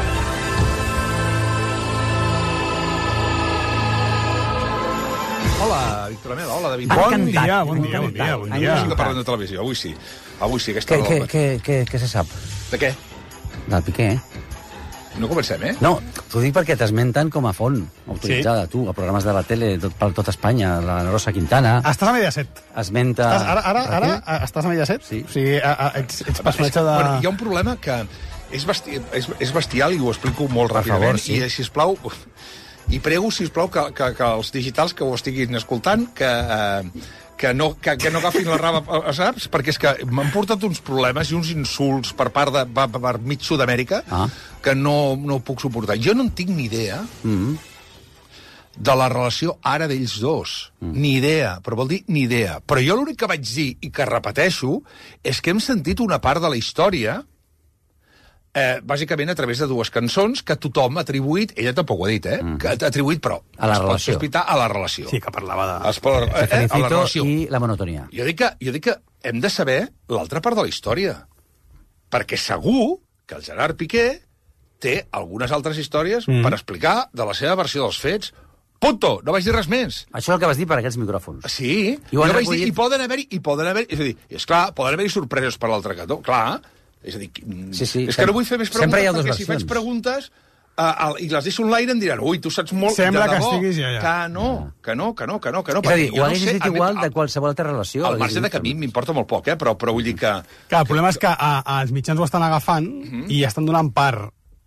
Hola, Víctor Amel, hola, David. Bon dia, bon dia, bon dia, bon dia. Avui sí que parlem de televisió, avui sí. Avui sí, aquesta Què, què, què, què, què se sap? De què? Del Piqué. No comencem, eh? No, t'ho dic perquè t'esmenten com a font autoritzada, sí? Tu, a programes de la tele tot, per tot Espanya, la Rosa Quintana... Estàs a Mediaset. Esmenta... Estàs, ara, ara, ara, estàs a Mediaset? Sí. O sigui, a, a, ets, ets personatge de... Bueno, hi ha un problema que és, besti és, és bestial i ho explico molt Per ràpidament. favor, sí. I, sisplau, i prego, sisplau, que, que, que els digitals que ho estiguin escoltant, que... Eh, que no, que, que no agafin la raba, saps? Perquè és que m'han portat uns problemes i uns insults per part de per, per mig Sud-amèrica ah. que no, no puc suportar. Jo no en tinc ni idea mm. de la relació ara d'ells dos. Mm. Ni idea, però vol dir ni idea. Però jo l'únic que vaig dir, i que repeteixo, és que hem sentit una part de la història eh, bàsicament a través de dues cançons que tothom ha atribuït, ella tampoc ho ha dit, eh? Mm. Que ha atribuït, però a la es relació. pot sospitar a la relació. Sí, que parlava de... Es pot, eh, eh, a la relació. I la monotonia. Jo dic que, jo dic que hem de saber l'altra part de la història. Perquè segur que el Gerard Piqué té algunes altres històries mm. per explicar de la seva versió dels fets. Punto! No vaig dir res més. Això és el que vas dir per aquests micròfons. Sí. I ho jo han vaig recollit... dir, i poden haver-hi... I poden haver-hi... És a dir, és clar, poden haver-hi sorpreses per l'altre cantó. Clar. És a dir, sí, sí, és que no vull fer més preguntes perquè si versions. faig preguntes uh, uh, i les deixo en l'aire em diran, ui, tu saps molt Sembla de debò. que estiguis ja, ja. Que no, que no, que no, que no. Que no és a dir, ho haguessis no sé, dit igual de qualsevol altra relació. Al marge de que a mi m'importa molt poc, eh? però, però vull dir que... Clar, el problema és que a, a, els mitjans ho estan agafant uh -huh. i estan donant part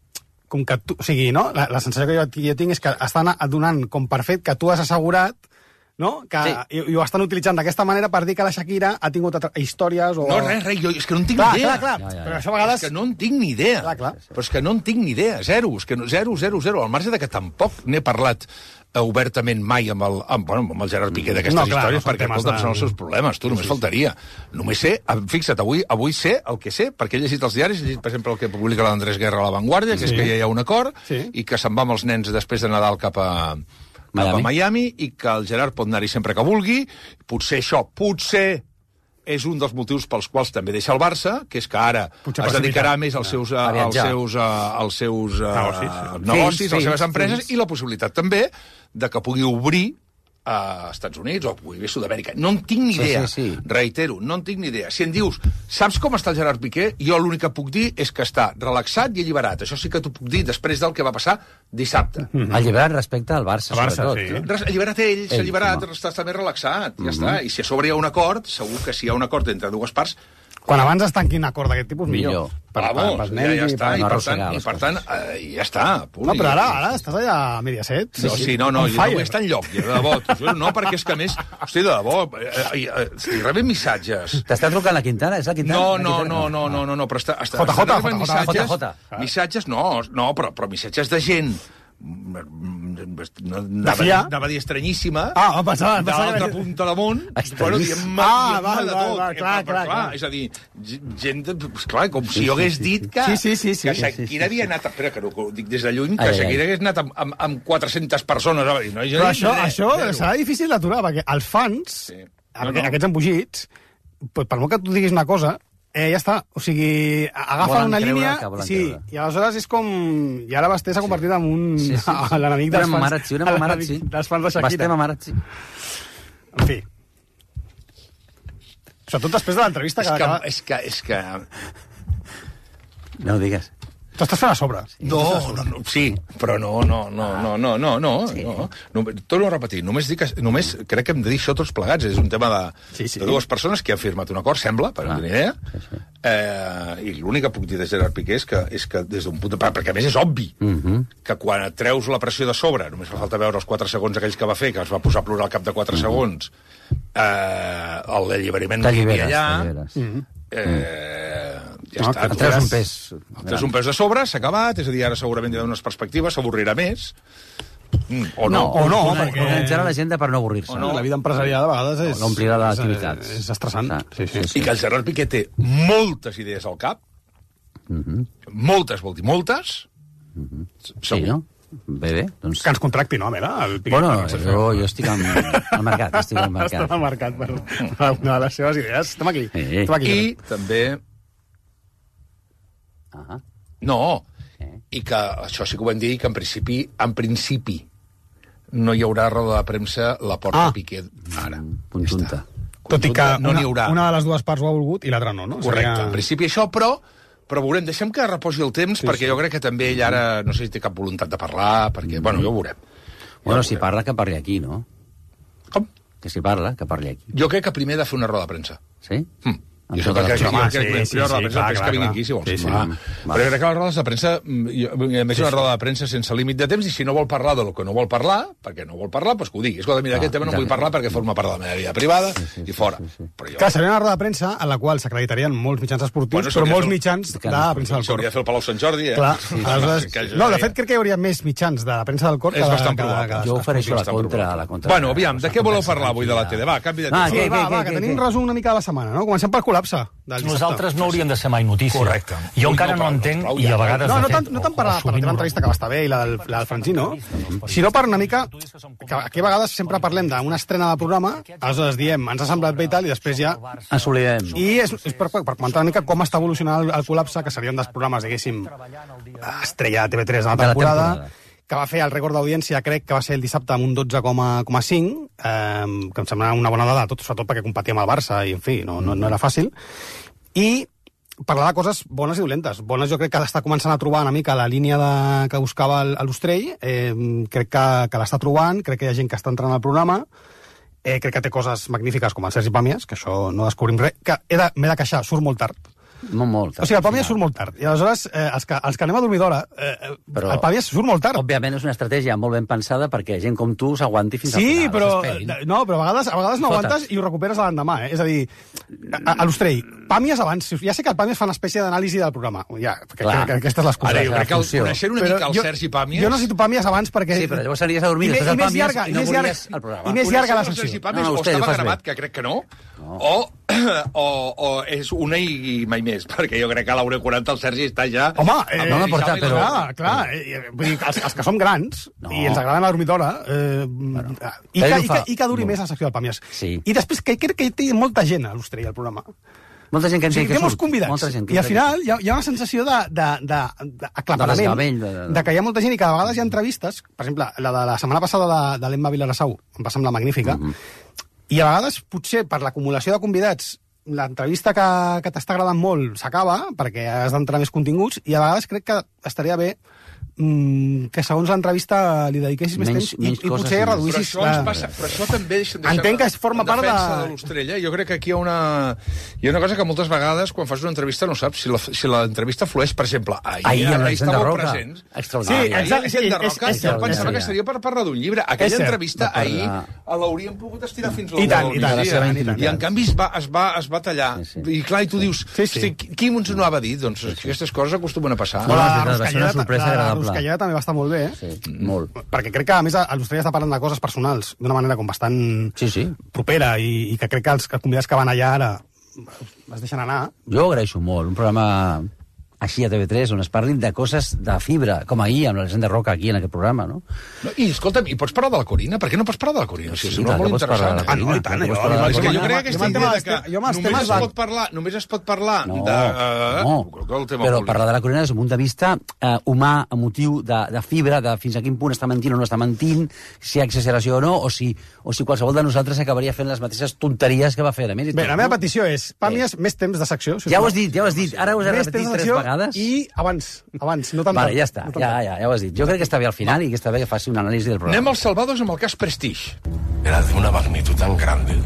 com que tu... O sigui, no? La, la sensació que jo, que jo tinc és que estan donant com per fet que tu has assegurat, no? Que, sí. i, i ho estan utilitzant d'aquesta manera per dir que la Shakira ha tingut històries o... No, res, res, jo és que no en tinc clar, ni idea. Clar, clar, Ja, ja, ja. però això a vegades... És que no en tinc ni idea. Clar, clar. Però és que no en tinc ni idea, zero. És que no, zero, zero, zero. Al marge de que tampoc n'he parlat eh, obertament mai amb el, amb, bueno, amb el Gerard Piqué d'aquestes No, clar, històries, no són perquè temes escolta'm, de- són els seus problemes, tu, només Sí, sí. faltaria. Només sé, eh, fixa't, avui, avui sé el que sé, perquè he llegit els diaris, he llegit, per exemple, el que publica l'Andrés Guerra a La Vanguardia, que Sí. és que ja hi ha un acord, Sí. i que se'n va amb els nens després de Nadal cap a... cap a Miami. Miami, i que el Gerard pot anar-hi sempre que vulgui. Potser això, potser és un dels motius pels quals també deixa el Barça, que és que ara Potser es per dedicarà evitar. més als seus, A uh, als viatjar. seus, uh, als seus uh, Negocis, negocis, sí. Fills, a les seves fills, empreses, fills. i la possibilitat també de que pugui obrir a Estats Units o pugui bé a Sud-amèrica. No en tinc ni Sí, idea, sí, sí. reitero, no en tinc ni idea. Si em dius, saps com està el Gerard Piqué? Jo l'únic que puc dir és que està relaxat i alliberat. Això sí que t'ho puc dir després del que va passar dissabte. Mm -hmm. Alliberat respecte al Barça, Al Barça, sobretot. sí. Eh? Res- Alliberat ell, s'ha Ell, alliberat, home. està, està més relaxat, ja està. I si a sobre hi ha un acord, segur que si hi ha un acord entre dues parts, Quan abans es tanqui un acord d'aquest tipus, millor. Millor. Per, per, vamos, pels ja, nens ja i està. per- I no per arrossegar tant, i les per tant eh, ja està. Punt. No, però ara, I- ara estàs allà a Mediaset. No, sí, no, no, On jo no fire. vull estar enlloc, ja, de debò, t'ho juro, no, perquè és que a més, hosti, de debò, eh, eh, eh, estic rebent missatges. T'està trucant la Quintana? És la Quintana? No, La no, Quintana? no, no, no, no, no, però està... està Jota, estan Jota, rebent Jota, missatges, Jota, Jota. missatges, no, no, però, però missatges de gent no, anava, fiar? anava a dir estranyíssima, Ah, pensava- de pensava l'altra que- punta damunt, Estranyíssima. bueno, dient-me Ah, dient-me val, de val, tot. val, Eh, clar, però, clar, clar. És a dir, g- gent, de, pues, clar, com si jo hagués dit que, Sí, sí, sí, sí. que Sí, sí, Shakira havia anat, espera, que no ho dic des de lluny, que Ai, ai, Shakira ai. hagués anat amb, amb, amb quatre-centes persones. No, jo Però no això, dic res, això zero. serà difícil d'aturar, perquè els fans, Sí. no, No, no. no. aquests embogits, pues, per molt que tu diguis una cosa, eh, ja està. O sigui, agafen Volen una creure línia... que volen Sí, creure. i aleshores és com... I ara Basté s'ha convertit en un... Sí, sí, sí. l'enemic dels Una fans... mamarazzi, una mamarazzi. l'enemic dels fans de Shakira. Basté mamarazzi. En fi. Sobretot després de l'entrevista És que... que, acaba- és que, és que... No ho digues. Tu estàs fent a sobre. No, no, no, sí, però no, no, no, no, no, no, no, sí. no. no torno a repetir, només, dic que, només crec que hem de dir això tots plegats, és un tema de, Sí, sí. de dues persones que han firmat un acord, sembla, per Ah, una idea, sí, sí. eh, i l'únic que puc dir de Gerard Piqué és que, és que des d'un punt de... perquè a més és obvi Mm -hmm. que quan et treus la pressió de sobre, només fa falta veure els quatre segons aquells que va fer, que es va posar a plorar al cap de quatre segons, eh, l'alliberament que hi havia T'alliberes, allà, t'alliberes. eh, ja No, està. que tu Et treus veuràs- un pes. et treus un pes de sobre, s'ha acabat, és a dir, ara segurament hi ha unes perspectives, s'avorrirà més, mm, o no. o no, Organ- perquè- Organitzar l'agenda per no avorrir-se. O no, la vida empresarial a vegades és... L'omplirà és- d'activitats. És estressant. Sí, sí. I que el Gerard Piqué té moltes idees al cap, Mhm. moltes, vol dir moltes, Sí, no? Bé, bé. Doncs... Que ens contracti, no, a veure, el Piqué. Bueno, No sé. jo, jo estic al, al mercat, estic al mercat. Estem al mercat per, per una de les seves idees. Estem aquí. Sí. Estem aquí. i també... Ah, No, i que això sí que ho vam dir, que en principi, en principi, no hi haurà roda de premsa la porta Ah. Piqué ara. conjunta. Tot i que no una, n'hi haurà. una de les dues parts ho ha volgut i l'altra no, no? Correcte, Seria- en principi això, però però veurem, deixem que reposi el temps, Sí, perquè sí. jo crec que també ell ara, no sé si té cap voluntat de parlar, perquè, bueno, ja ho veurem. Bueno, si parla, que parli aquí, no? Com? Que si parla, que parli aquí. Jo crec que primer ha de fer una roda de premsa. Sí? Mm. Amb Jo tota crec que, la- jo Home, crec que sí, la roda sí, de premsa clar, després clar, que vinguin clar. aquí, si vols. Sí, sí. Va. Va. Però jo crec que les rodes de premsa, mm, jo, a més, una roda de premsa sense límit de temps, i si no vol parlar del que no vol parlar, perquè no vol parlar, doncs que ho digui. Escolta, mira, Ah, aquest tema no en vull exacte. parlar perquè forma part de la meva vida privada, i fora. Però jo... Clar, seria una roda de premsa en la qual s'acreditarien molts mitjans esportius, Bueno, però s'hauria molts de fer- mitjans de la premsa del cor. S'hauria de fer el Palau Sant Jordi, eh? Clar, Sí, aleshores... que- que- No, de fet, crec que hi hauria més mitjans de la premsa del cor que És de, bastant que de- probable. que de- Jo ofereixo la bastant contra, probable. la contra. Bueno, aviam, de què voleu parlar avui de la tele? Va, canvi de Ah, tema. Sí, què, va, què, va, què, que què, tenim un què? resum una mica de la setmana, no? Comencem pel col·lapse del dissabte. Nosaltres no hauríem de ser mai notícia. Correcte. Jo Ui, encara no, no però, entenc, prou, i ja. a vegades... No, de no fet, tant, no tant per, o- o la, per la sovint teva no- entrevista, que va estar bé, i la del, la del Francí, no? Sinó per una mica... Que aquí a vegades sempre parlem d'una estrena de programa, aleshores diem, ens ha semblat bé i tal, i després ja... Ens oblidem. I és, és per, per comentar una mica com està evolucionant el, el col·lapse, que seria un dels programes, diguéssim, estrella de T V tres de la De la temporada, temporada. que va fer el rècord d'audiència, crec que va ser el dissabte amb un dotze coma cinc, eh, que em sembla una bona dada, tot, sobretot perquè competia amb el Barça, i en fi, no, no, no era fàcil. I parlar de coses bones i dolentes. Bones jo crec que l'està començant a trobar una mica la línia de, que buscava el- l'Ostrell, eh, crec que, que l'està trobant, crec que hi ha gent que està entrant al programa, eh, crec que té coses magnífiques com el Sergi Pàmies, que això no descobrim res, que he de- m'he de queixar, surt molt tard. Molt, molt. O sigui, el Pàmies surt molt tard. I aleshores, eh, els, que, els que anem a dormir d'hora, eh, però, el Pàmies surt molt tard. Òbviament és una estratègia molt ben pensada perquè gent com tu s'aguanti fins sí, al final. Però, no, però a vegades, a vegades no Fotes. aguantes i ho recuperes a l'endemà. Eh? És a dir, a, a l'Ostrell, Pàmies abans... Ja sé que el Pàmies fa una espècie d'anàlisi del programa. Ja, que, que, que aquesta és l'excusa. Ara, jo crec que el, coneixent una mica el Sergi Pàmies... Jo necessito Pàmies abans perquè... Sí, però llavors aniries a dormir després del Pàmies llarga, i no llarga, volies el programa. I més llarga la secció. El Sergi Pàmies o estava gravat, que crec que no, o, o, o és una i mai més, perquè jo crec que a l'una quaranta el Sergi està ja... Home, eh, no m'ha portat, però... Clar, clar, eh, vull dir, els, els que som grans no. i ens agraden la dormidora, eh, bueno, i, que, i, que, i que duri no. més la secció del Pàmies. Sí. I després, que crec que hi té molta gent a l'Ostrell, al programa. Molta gent que, o sigui, que té molts surt. convidats. Molta gent I al final hi ha, hi ha una sensació de, de, de, de aclaparament, de, de, de, de que hi ha molta gent i que a vegades hi ha entrevistes, per exemple, la de la setmana passada de, de l'Emma Vilarassau, em va semblar magnífica, mm -hmm. i a vegades, potser per l'acumulació de convidats, l'entrevista que, que t'està agradant molt s'acaba, perquè has d'entrar més continguts, i a vegades crec que estaria bé Mm, que segons l'entrevista li dediquessis més menys, temps menys i, i potser sí. reduïssis... Però això, ens passa, però això també deixa, deixa entenc que es forma part de... de l'Ostrell. Eh? Jo crec que aquí hi ha una... Hi ha una cosa que moltes vegades, quan fas una entrevista, no saps si la, si l'entrevista flueix, per exemple, ahir, ahir ara estàveu presents. Extraordinari. Sí, exacte. Ahir a Roca, jo pensava que seria per parlar d'un llibre. Aquella entrevista ahir l'hauríem pogut estirar fins al I tant, i tant. I en canvi es va, es va, es va tallar. I clar, i tu dius, qui ens ho va dir? Doncs aquestes coses acostumen a passar. Va ser una sorpresa agradable. La Ruscalleda també va estar molt bé, eh? Sí, molt. Perquè crec que, a més, l'Ostrell està parlant de coses personals d'una manera com bastant sí, sí. propera i, i que crec que els convidats que van allà ara es deixen anar. Jo ho agraeixo molt. Un programa així a T V tres on es parlin de coses de fibra, com ahir amb l'Alexander Roca aquí en aquest programa, no? no I, escolta'm, i pots parlar de la Corina? Per què no pots parlar de la Corina? O sigui, sí, tant, molt pots parlar de la Corina. Ah, no, i tant, jo, és que jo crec que aquesta idea de que jo només es pot parlar, només es pot parlar no, de... No, però parlar de la Corina des d'un punt de vista eh, humà, emotiu, de, de fibra, de fins a quin punt està mentint o no està mentint, si hi ha exageració o no, o si, o si qualsevol de nosaltres acabaria fent les mateixes tonteries que va fer. A més, bé, la meva petició és, Pàmies, més temps de secció. Ja ho has dit, ja ho has dit. Ara ho has repetit tres vegades. I abans, abans, no tant. Vale, ja està, ja, ja, ja ho has dit. Jo crec que està bé al final i que està bé que faci una anàlisi del programa. Anem als salvados amb el cas Prestige. Era de una magnitud tan grande.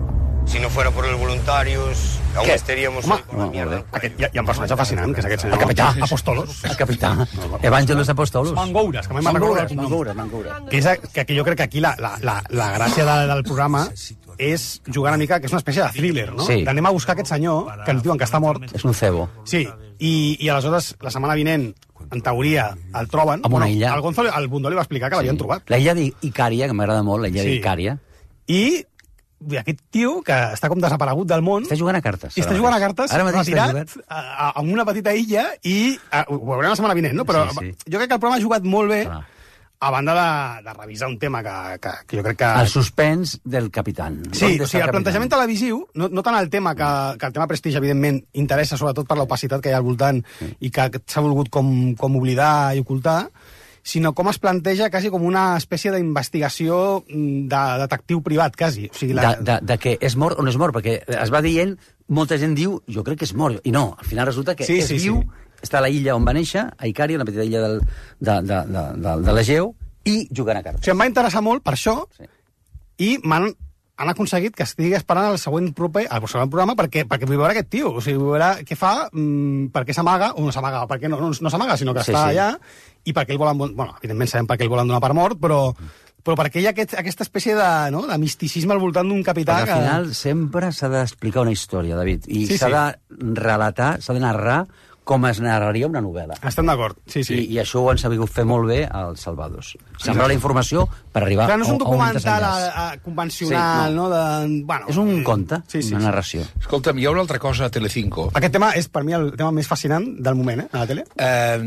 Si no fuera por los voluntarios, aún estaríamos hoy con la mierda. Aquest, hi, ha, hi ha un personatge fascinant, que és aquest senyor. El capità. Apostolos. El capità. Evangelos Apostolos. Mangoures, que m'he recordat. Mangoures, Mangoures. Que, és, que, que jo crec que aquí la, la, la, la gràcia de, del programa és jugar una mica, que és una espècie de thriller, no? Sí. Anem a buscar aquest senyor, que ens diuen que està mort. És un cebo. Sí, i, i aleshores, la setmana vinent, en teoria, el troben. Amb una illa. El Gonzalo, el Bundó li va explicar que sí. l'havien trobat. La illa d'Icària, que m'agrada molt, la illa sí. d'Icària. I aquest tio, que està com desaparegut del món... Està jugant a cartes. I està jugant a cartes, ara retirat a, a una petita illa, i a, ho veurem la setmana vinent, no? Però sí, sí. jo crec que el programa ha jugat molt bé, ah. a banda de, de revisar un tema que, que, que jo crec que... El suspens del capitán. Sí, o sigui, el, el plantejament televisiu, no, no tant el tema que, que el tema Prestige, evidentment, interessa sobretot per l'opacitat que hi ha al voltant sí. i que s'ha volgut com, com oblidar i ocultar, sinó com es planteja quasi com una espècie d'investigació de detectiu privat, quasi. O sigui, la... de, de, de que és mort o no és mort, perquè es va dient, molta gent diu, jo crec que és mort, i no, al final resulta que sí, és sí, viu, sí. està a la illa on va néixer, a Icària, una petita illa del, de, de, de, de, de l'Egeu, i jugant a cartes. O sigui, em va interessar molt per això, sí. i m'han han aconseguit que estigui esperant el següent proper, el següent programa, perquè, perquè vull veure aquest tio, o sigui, vull veure què fa, mmm, per què s'amaga, o no s'amaga, per què no, no, no s'amaga, sinó que sí, està sí. allà, i per què el volen... Bueno, evidentment sabem per què el volen donar per mort, però, però perquè hi ha aquest, aquesta espècie de, no, de misticisme al voltant d'un capità perquè que... al final sempre s'ha d'explicar una història, David, i sí, s'ha sí. de relatar, s'ha de narrar com es narraria una novel·la. Estem d'acord, sí, sí. I, I això ho han sabut fer molt bé als Salvados. Sembrar la informació per arribar Clar, no és un a, documental a, a, a convencional, sí, no. no? De, bueno, és un conte, sí, sí, una narració. Sí. Escolta'm, hi ha una altra cosa a Telecinco. Aquest tema és, per mi, el tema més fascinant del moment, eh, a la tele.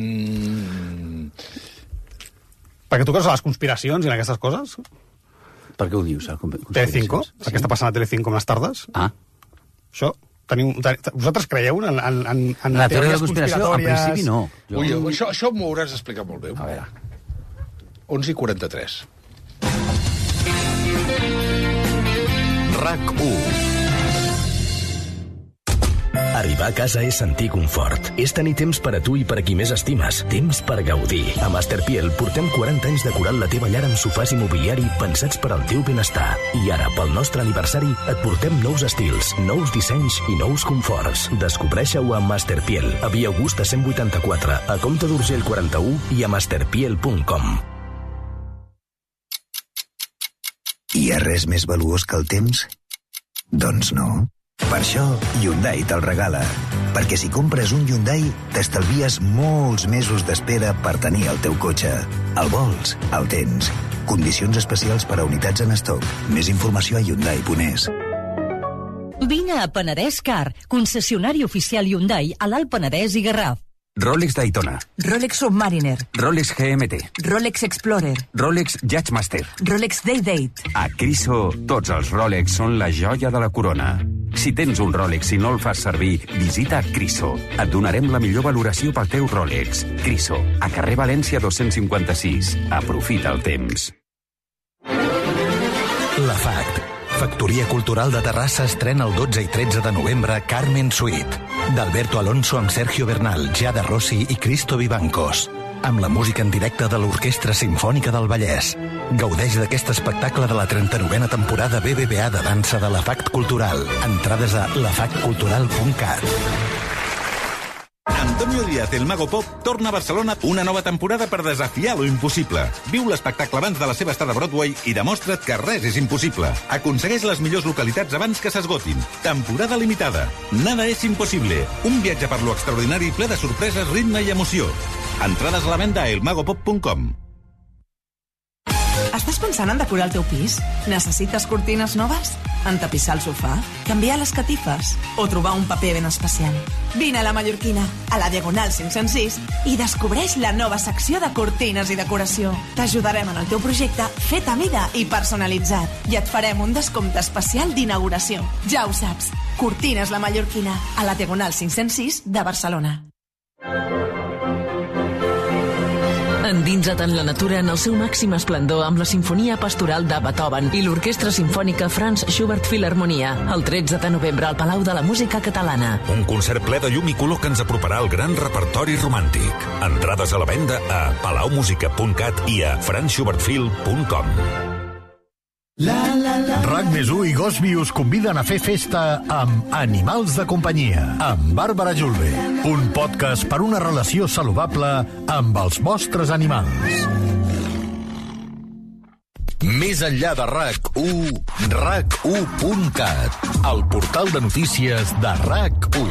Um... Perquè tu creus a les conspiracions i en aquestes coses? Per què ho dius? Telecinco? Sí. Perquè està passant a Telecinco en les tardes? Ah. Això... Teniu, vosaltres creieu en, en, en, en la teoria de la conspiració? En principi no. Jo... Ui, això, això m'ho hauràs d'explicar molt bé. A veure. onze i quaranta-tres. RAC u. Arribar a casa és sentir confort. És tenir temps per a tu i per a qui més estimes. Temps per gaudir. A Masterpiel portem quaranta anys decorant la teva llar amb sofàs i mobiliari pensats per al teu benestar. I ara, pel nostre aniversari, et portem nous estils, nous dissenys i nous conforts. Descobreixeu a Masterpiel, a Via Augusta cent vuitanta-quatre, a Comte d'Urgell quaranta-u i a masterpiel punt com. Hi ha res més valuós que el temps? Doncs no. Per això, Hyundai te'l regala. Perquè si compres un Hyundai, t'estalvies molts mesos d'espera per tenir el teu cotxe. El vols, el tens. Condicions especials per a unitats en estoc. Més informació a hyundai punt es. Vine a Penedès Car, concessionari oficial Hyundai a l'Alt Penedès i Garraf. Rolex Daytona. Rolex Submariner. Rolex G M T. Rolex Explorer. Rolex Judgemaster. Rolex Day-Date. A Criso, tots els Rolex són la joia de la corona. Si tens un Rolex i no el fas servir, visita Criso. Et donarem la millor valoració pel teu Rolex. Criso, a carrer València dos-cents cinquanta-sis. Aprofita el temps. La F A C T, Factoria Cultural de Terrassa, estrena el dotze i tretze de novembre Carmen Suite, d'Alberto Alonso amb Sergio Bernal, Giada Rossi i Cristo Vivancos, amb la música en directe de l'Orquestra Simfònica del Vallès. Gaudeix d'aquest espectacle de la trenta-novena temporada B B V A de dansa de la F A C T Cultural. Entrades a la fact cultural punt cat. Antonio Díaz, el Mago Pop, torna a Barcelona una nova temporada per desafiar lo impossible. Viu l'espectacle abans de la seva estada a Broadway i demostra't que res és impossible. Aconsegueix les millors localitats abans que s'esgotin. Temporada limitada. Nada és impossible. Un viatge per lo extraordinari ple de sorpreses, ritme i emoció. Entrades a la venda a el mago pop punt com. Estàs pensant en decorar el teu pis? Necessites cortines noves? Entapissar el sofà? Canviar les catifes? O trobar un paper ben especial? Vine a la Mallorquina, a la Diagonal cinc-cents sis, i descobreix la nova secció de cortines i decoració. T'ajudarem en el teu projecte fet a mida i personalitzat. I et farem un descompte especial d'inauguració. Ja ho saps, Cortines la Mallorquina, a la Diagonal cinc-cents sis de Barcelona. Endinsa't en la natura en el seu màxim esplendor amb la Sinfonia Pastoral de Beethoven i l'Orquestra Simfònica Franz Schubert Filharmonia, el tretze de novembre al Palau de la Música Catalana. Un concert ple de llum i color que ens aproparà al gran repertori romàntic. Entrades a la venda a palau musica punt cat i a franz schubert fil punt com. RAC més u i Gosby us conviden a fer festa amb Animals de companyia, amb Bàrbara Julve. Un podcast per una relació saludable amb els vostres animals. Més enllà de RAC u, rac u punt cat, el portal de notícies de RAC u.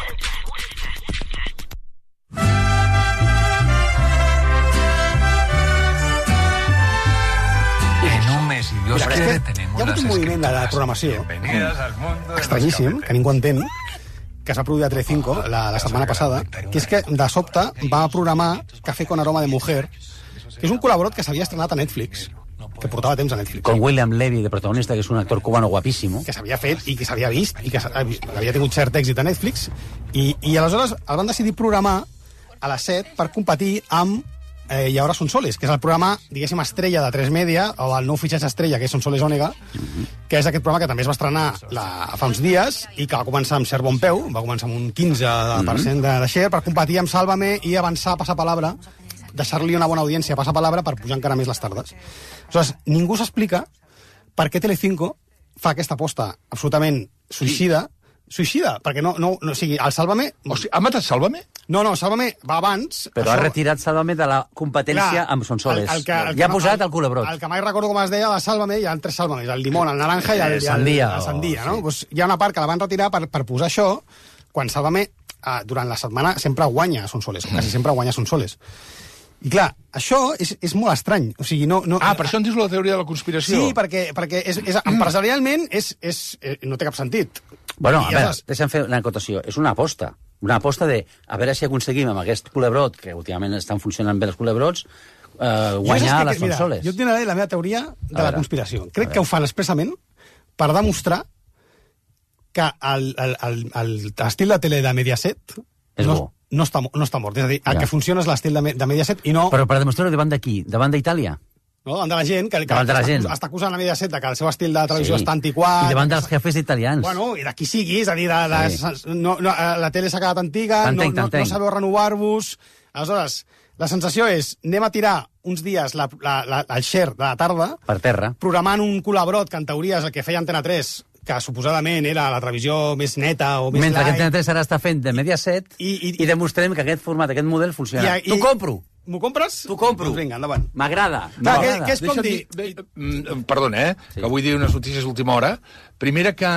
Dios Mira, quiere, tenemos hi ha hagut un moviment de la programació estranyíssim, que ningú entén, que s'ha produït a Telecinco la, la setmana passada, que és que de sobte va programar Café con aroma de mujer, que és un col·laborat que s'havia estrenat a Netflix, que portava temps a Netflix. Con William Levy, de protagonista, que és un actor cubano guapíssimo. Que s'havia fet i que s'havia vist, i que havia tingut cert èxit a Netflix, i, i aleshores el van decidir programar a les set per competir amb Eh, I ara Son Soles, que és el programa, diguéssim, estrella de tres Media, o el nou fitxatge estrella, que és Son Soles Ònega, que és aquest programa que també es va estrenar la, fa uns dies i que va començar amb cert bon peu, va començar amb un quinze per cent de, de share, per competir amb Sálvame i avançar, passar palabra, deixar-li una bona audiència, passar palabra, per pujar encara més les tardes. Aleshores, ningú s'explica per què Telecinco fa aquesta aposta absolutament suïcida, suïcida, perquè no, no, no o sigui, el Sálvame... O sigui, ha matat Sálvame? No, no, Sálvame va abans... Però això... ha retirat Sálvame de la competència amb Son Soles. El, el que, el ja ha posat el culebrot. El, el que mai recordo com es deia de Sálvame, hi ha tres Sálvames, el limón, el naranja i el, el sandia. El, el sandia, no? Sí. Pues hi ha una part que la van retirar per, per posar això, quan Sálvame, eh, durant la setmana, sempre guanya Son Soles, o quasi sempre guanya Son Soles. I clar, això és, és molt estrany. O sigui, no, no... Ah, per això en dius la teoria de la conspiració? Sí, perquè, perquè és, és, empresarialment és, és, és, no té cap sentit. Bueno, a veure, deixa'm fer una acotació. És una aposta. Una aposta de, a veure si aconseguim amb aquest culebrot, que últimament estan funcionant bé els culebrots, eh, guanyar les Sonsoles. Jo et donaré la meva teoria de la conspiració. Crec que ho fan expressament per demostrar que l'estil de tele de Mediaset és bo. No està, no està mort. És a dir, el ja. que funciona és l'estil de, de Mediaset i no... Però per demostrar-ho davant d'aquí? Davant d'Itàlia? no? Davant de la gent, que, que Davant de la gent. està acusant a Mediaset que el seu estil de televisió Sí. està antiquat. I davant dels jefes italians. Bueno, i de qui sigui, és a dir, de, de, Sí. no, no, la tele s'ha quedat antiga, no, T'entenc, no, no t'entenc. sabeu renovar-vos. Aleshores, la sensació és, anem a tirar uns dies la, la, la, el share de la tarda, Per terra. programant un colabrot, que en teoria és el que feia Antena tres, que suposadament era la televisió més neta o més Mentre que light. Antena tres ara està fent de Mediaset i, i, i demostrem que aquest format, aquest model funciona. I- i- T'ho compro. M'ho compres? T'ho compro. Doncs vinga, endavant. M'agrada. Clar, què, m'agrada. què és com Deixa'm dir... Bé, mm, perdona, eh? Sí. Que vull dir unes notícies d'última hora. Primera que...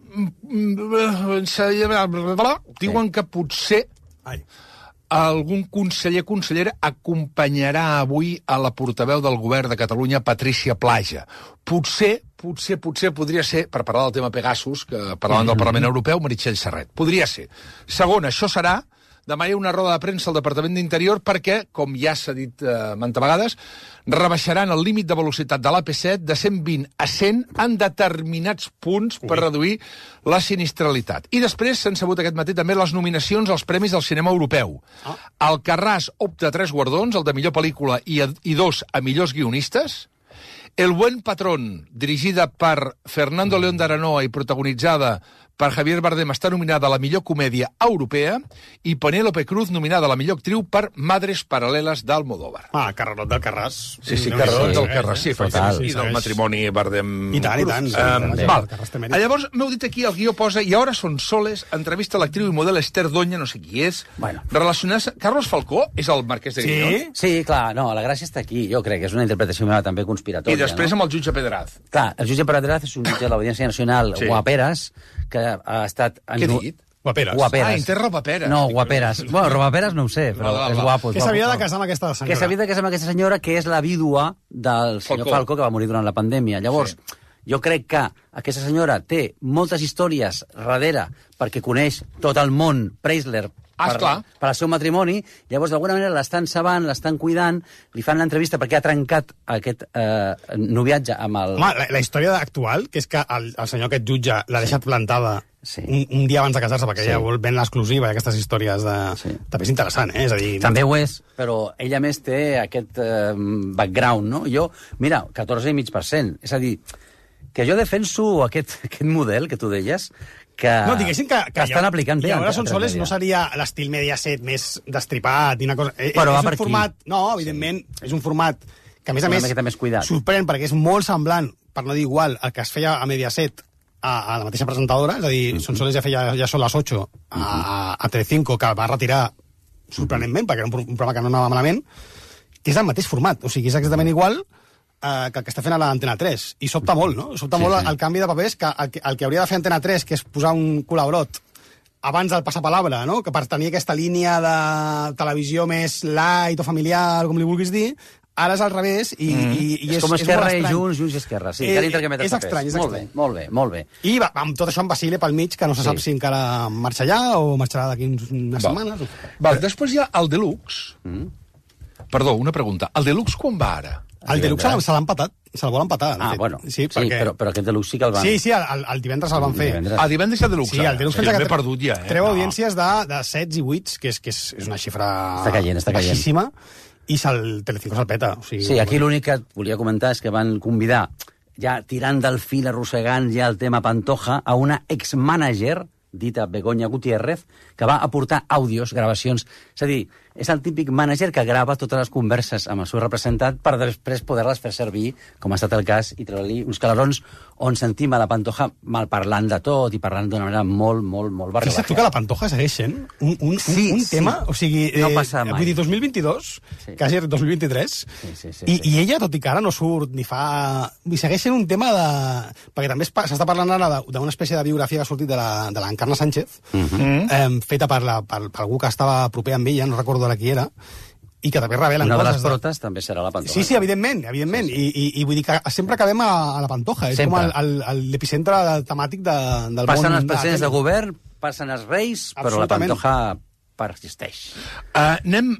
Diuen que potser Ai. algun conseller consellera acompanyarà avui a la portaveu del govern de Catalunya, Patrícia Plaja. Potser, potser, potser podria ser, per parlar del tema Pegasus, que parlàvem del Parlament Europeu, Meritxell Serret. Podria ser. Segona, això serà... Demà hi ha una roda de premsa al Departament d'Interior perquè, com ja s'ha dit eh, manta vegades, rebaixaran el límit de velocitat de l'A P set de cent vint a cent en determinats punts per reduir la sinistralitat. I després s'han sabut aquest matí també les nominacions als Premis del Cinema Europeu. Ah. Alcarràs opta a tres guardons, el de millor pel·lícula i, a, i dos a millors guionistes. El buen patrón, dirigida per Fernando León de Aranoa i protagonitzada per Javier Bardem, està nominada a la millor comèdia europea, i Penélope Cruz nominada a la millor actriu per Madres Paral·leles d'Almodóvar. Ah, carrerot del Carràs. Sí, sí, No, Carrerot sí, del eh, Carràs, sí, total. i del matrimoni Bardem... I tant, i tant. Cruz. Sí, Um, sí, val. el Carràs té mèrit. Llavors, m'heu dit aquí, el guió posa, i ara són soles, entrevista a l'actriu i model Esther Doña, no sé qui és, Bueno. relacionats... Carlos Falcó és el marquès de Griñón? Sí, clar, no, la gràcia està aquí, jo crec que és una interpretació meva també conspiratòria. I després no? amb el jutge Pedraz. Clar, el jutge Pedraz és un jutge de l'Audiència Nacional, Sí. Guaperas, que ha estat... Què he dit? Guaperas. Guaperas. Ah, inter robaperes. No, Guaperas. Bueno, robaperas no ho sé, però Va, va, és va. guapo. és Que guapo, s'havia de però- casar amb aquesta senyora. Que s'havia de casar amb aquesta senyora, que és la vídua del senyor Falcó. Falcó, que va morir durant la pandèmia. Llavors, Sí. jo crec que aquesta senyora té moltes històries darrere perquè coneix tot el món Preisler Ah, per, esclar. per al seu matrimoni. Llavors, d'alguna manera, l'estan sabant, l'estan cuidant, li fan l'entrevista perquè ha trencat aquest eh, noviatge amb el... Home, la, la història actual, que és que el, el senyor aquest jutge l'ha deixat plantada Sí. un, un dia abans de casar-se, perquè Sí. ja vol ven l'exclusiva i aquestes històries de... Sí. També és interessant, eh? És a dir... També ho és, però ella més té aquest eh, background, no? Jo, mira, catorze i mig per cent. És a dir, que jo defenso aquest, aquest model que tu deies, que, No, diguéssim que... que estan ja- aplicant bé. I ara a- són a soles Media. no seria l'estil Mediaset més destripat i una cosa... Eh, Però és va un per aquí. format... No, evidentment, és un format que, a més a Una més, miqueta més cuidat. sorprèn perquè és molt semblant, per no dir igual, al que es feia a Mediaset a, a la mateixa presentadora, és a dir, Mhm. Son Soles ja feia ja són les ocho a, a, a Telecinco, que va retirar sorprenentment, perquè era un, pro- un programa que no anava malament, que és el mateix format, o sigui, és exactament igual eh, que el que està fent a l'Antena tres. I sobta molt, no? Sobta Sí, molt sí. el canvi de papers, que el, que el que hauria de fer Antena tres, que és posar un colabrot abans del passapalabra, no? Que per tenir aquesta línia de televisió més light o familiar, com li vulguis dir, ara és al revés i, Mm. i, i és, és, com és Esquerra molt i estrany. Junts, Junts i Esquerra. Sí, Eh, que han intercanviat és els papers. estrany, és molt estrany. bé, molt bé, molt bé. I va, amb tot això en Basile pel mig, que no se Sí. sap si encara marxa allà o marxarà d'aquí uns- unes Val. setmanes. Val, després hi ha el Deluxe. Mm. Perdó, una pregunta. El Deluxe quan va ara? El Deluxe se l'ha empatat, se'l vol empatar. de Ah, fet. bueno, sí, sí, perquè... però, però aquest Deluxe sí que el van... Sí, sí, el, el, el divendres el van fer. Divendres. Ah, divendres hi ha Deluxe. Sí, el Deluxe pensa Jo que m'he perdut ja, eh? treu No. audiències de, de sets i vuits, que és, que és, és una xifra Està caient, està caient. baixíssima, i se'l Telecinco se'l peta. O sigui, Sí, aquí l'únic que et volia comentar és que van convidar, ja tirant del fil, arrossegant ja el tema Pantoja, a una ex-mànager, dita Begoña Gutiérrez, que va aportar àudios, gravacions. És a dir, és el típic mànager que grava totes les converses amb el seu representant per després poder-les fer servir, com ha estat el cas, i treure-li uns calarons on sentim a la Pantoja malparlant de tot i parlant d'una manera molt, molt, molt Fixa't tu barribajada. que la Pantoja segueix sent un, un, Sí, un, un sí. tema, o sigui... No passa mai. Vull dir, dos mil vint-i-dos, Sí. quasi dos mil vint-i-tres, Sí, sí, sí, i, sí. i ella, tot i que ara no surt ni fa... I segueix sent un tema de... Perquè també es pa- s'està parlant ara de- d'una espècie de biografia que ha sortit de la- de l'Encarna Sánchez, Mhm. eh, feta per, la, per, per algú que estava proper amb ella, no recordo ara qui era, i que també revelen Una de coses. les protes també serà la Pantoja. Sí, sí, evidentment, evidentment. Sí, sí. I, i, I vull dir que sempre acabem a, a la Pantoja. És Sempre. com el- el- el- l'epicentre temàtic de, del Passen món... els presidents la de tele. govern, passen els reis, però la Absolutament. Pantoja persisteix. Uh, anem...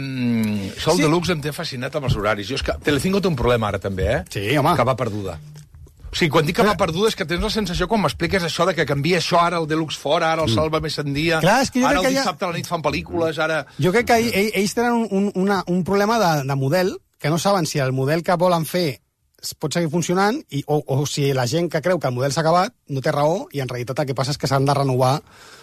Um, això el Sí. sí. Deluxe em té fascinat amb els horaris. Jo és que Telecinco té un problema ara també, eh? Sí, home. Que va perduda. O sigui, quan dic que va perduda és que tens la sensació, quan m'expliques això de que canvia això, ara el Deluxe fora, ara el Salva més en dia, Clar, és que jo ara crec el que ja- dissabte a la nit fan pel·lícules, ara... Jo crec que ell, ell, ells tenen un, un, una, un problema de, de model que no saben si el model que volen fer pot seguir funcionant i, o, o si la gent que creu que el model s'ha acabat no té raó i en realitat el que passa és que s'han de renovar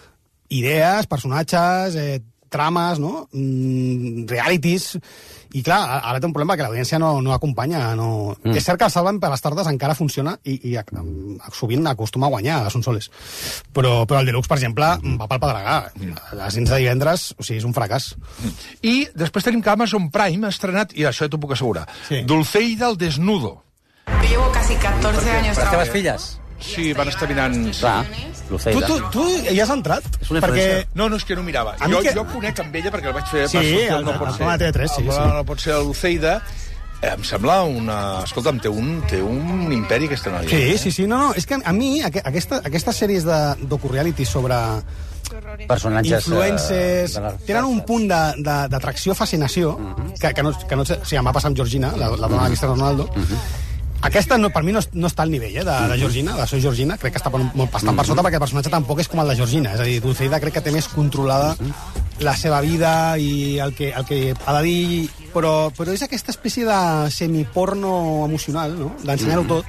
idees, personatges, eh, trames, no? Mm, realities. I clar, ara té un problema que l'audiència no, no acompanya. No... Mm. És cert que el Salvan per les tardes encara funciona i, i sovint acostuma a guanyar a Sonsoles. Però, però el Deluxe, per exemple, mm. va pel pedregà. Mm. A les nits de divendres, o sigui, és un fracàs. Mm. I després tenim que Amazon Prime ha estrenat, i això t'ho puc assegurar, sí. Dulceida al desnudo. Yo llevo casi catorce años trabajando. ¿Las teves filles? Sí, van estar mirant... Clar, Luceida. Tu, tu, tu hi has entrat? És una perquè... No, no, és que no mirava. Jo, que... jo conec amb ella perquè el vaig fer... Sí, el, no pot el, el, el T V tres, sí, sí. No pot ser la Luceida. Eh, em sembla una... Escolta'm, té un, té un imperi aquesta noia. Sí, sí, sí. No, no, és que a mi aquesta, aquestes sèries de docu-reality sobre... personatges... influencers... Uh, la... tenen un punt d'atracció, fascinació, uh -huh. que, que no... Que no o sigui, m'ha passat amb Georgina, la, la dona de Cristiano Ronaldo. Uh -huh. Aquesta, no, per mi, no, no està al nivell eh, de, de Georgina, de Soy Georgina. Crec que està per, bastant per sota, perquè el personatge tampoc és com el de Georgina. És a dir, Dulceida crec que té més controlada la seva vida i el que, el que ha de dir... Però, però és aquesta espècie de semiporno emocional, no? D'ensenyar-ho tot,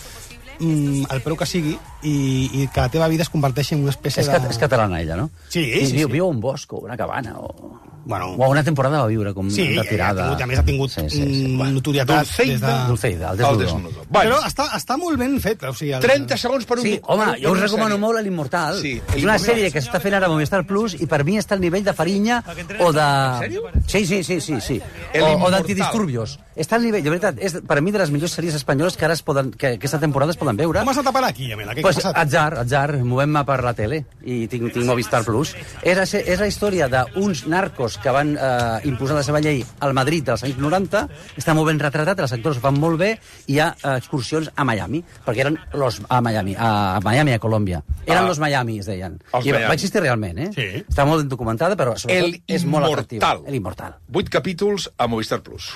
mm, el preu que sigui, i, i que la teva vida es converteixi en una espècie és de... És catalana, ella, no? Sí, I sí, viu, sí. Viu a un bosc o una cabana o... Bueno, o una temporada va viure com sí, retirada. Sí, a més ha tingut sí, sí, sí. notorietat. Dulceida, de... Dulceida, el desnudo. desnudo. Però està, està molt ben fet. O sigui, el... trenta segons per un... Sí, home, jo us recomano molt l'Immortal. Sí, és una sèrie que s'està fent ara a Movistar Plus i per mi està al nivell de Fariña o de... En sèrio? Sí, sí, sí, sí. sí. O, o d'Antidisturbios. Està al nivell, de veritat, és per mi de les millors sèries espanyoles que ara es poden, que aquesta temporada es poden veure. Com has anat a parar aquí, Amela? Què pues, ha passat? Atzar, atzar, movem-me per la tele i tinc, tinc Movistar Plus. És, és la història d'uns narcos que van eh, imposar la seva llei al Madrid dels anys noranta, està molt ben retratat, els actors ho fan molt bé, i hi ha eh, excursions a Miami, perquè eren los a Miami, a Miami, a Colòmbia. Eren ah, los Miami, es deien. I va existir realment, eh? Sí. Està molt documentada, però sobretot El és molt Immortal. atractiva. El Immortal. Vuit capítols a Movistar Plus.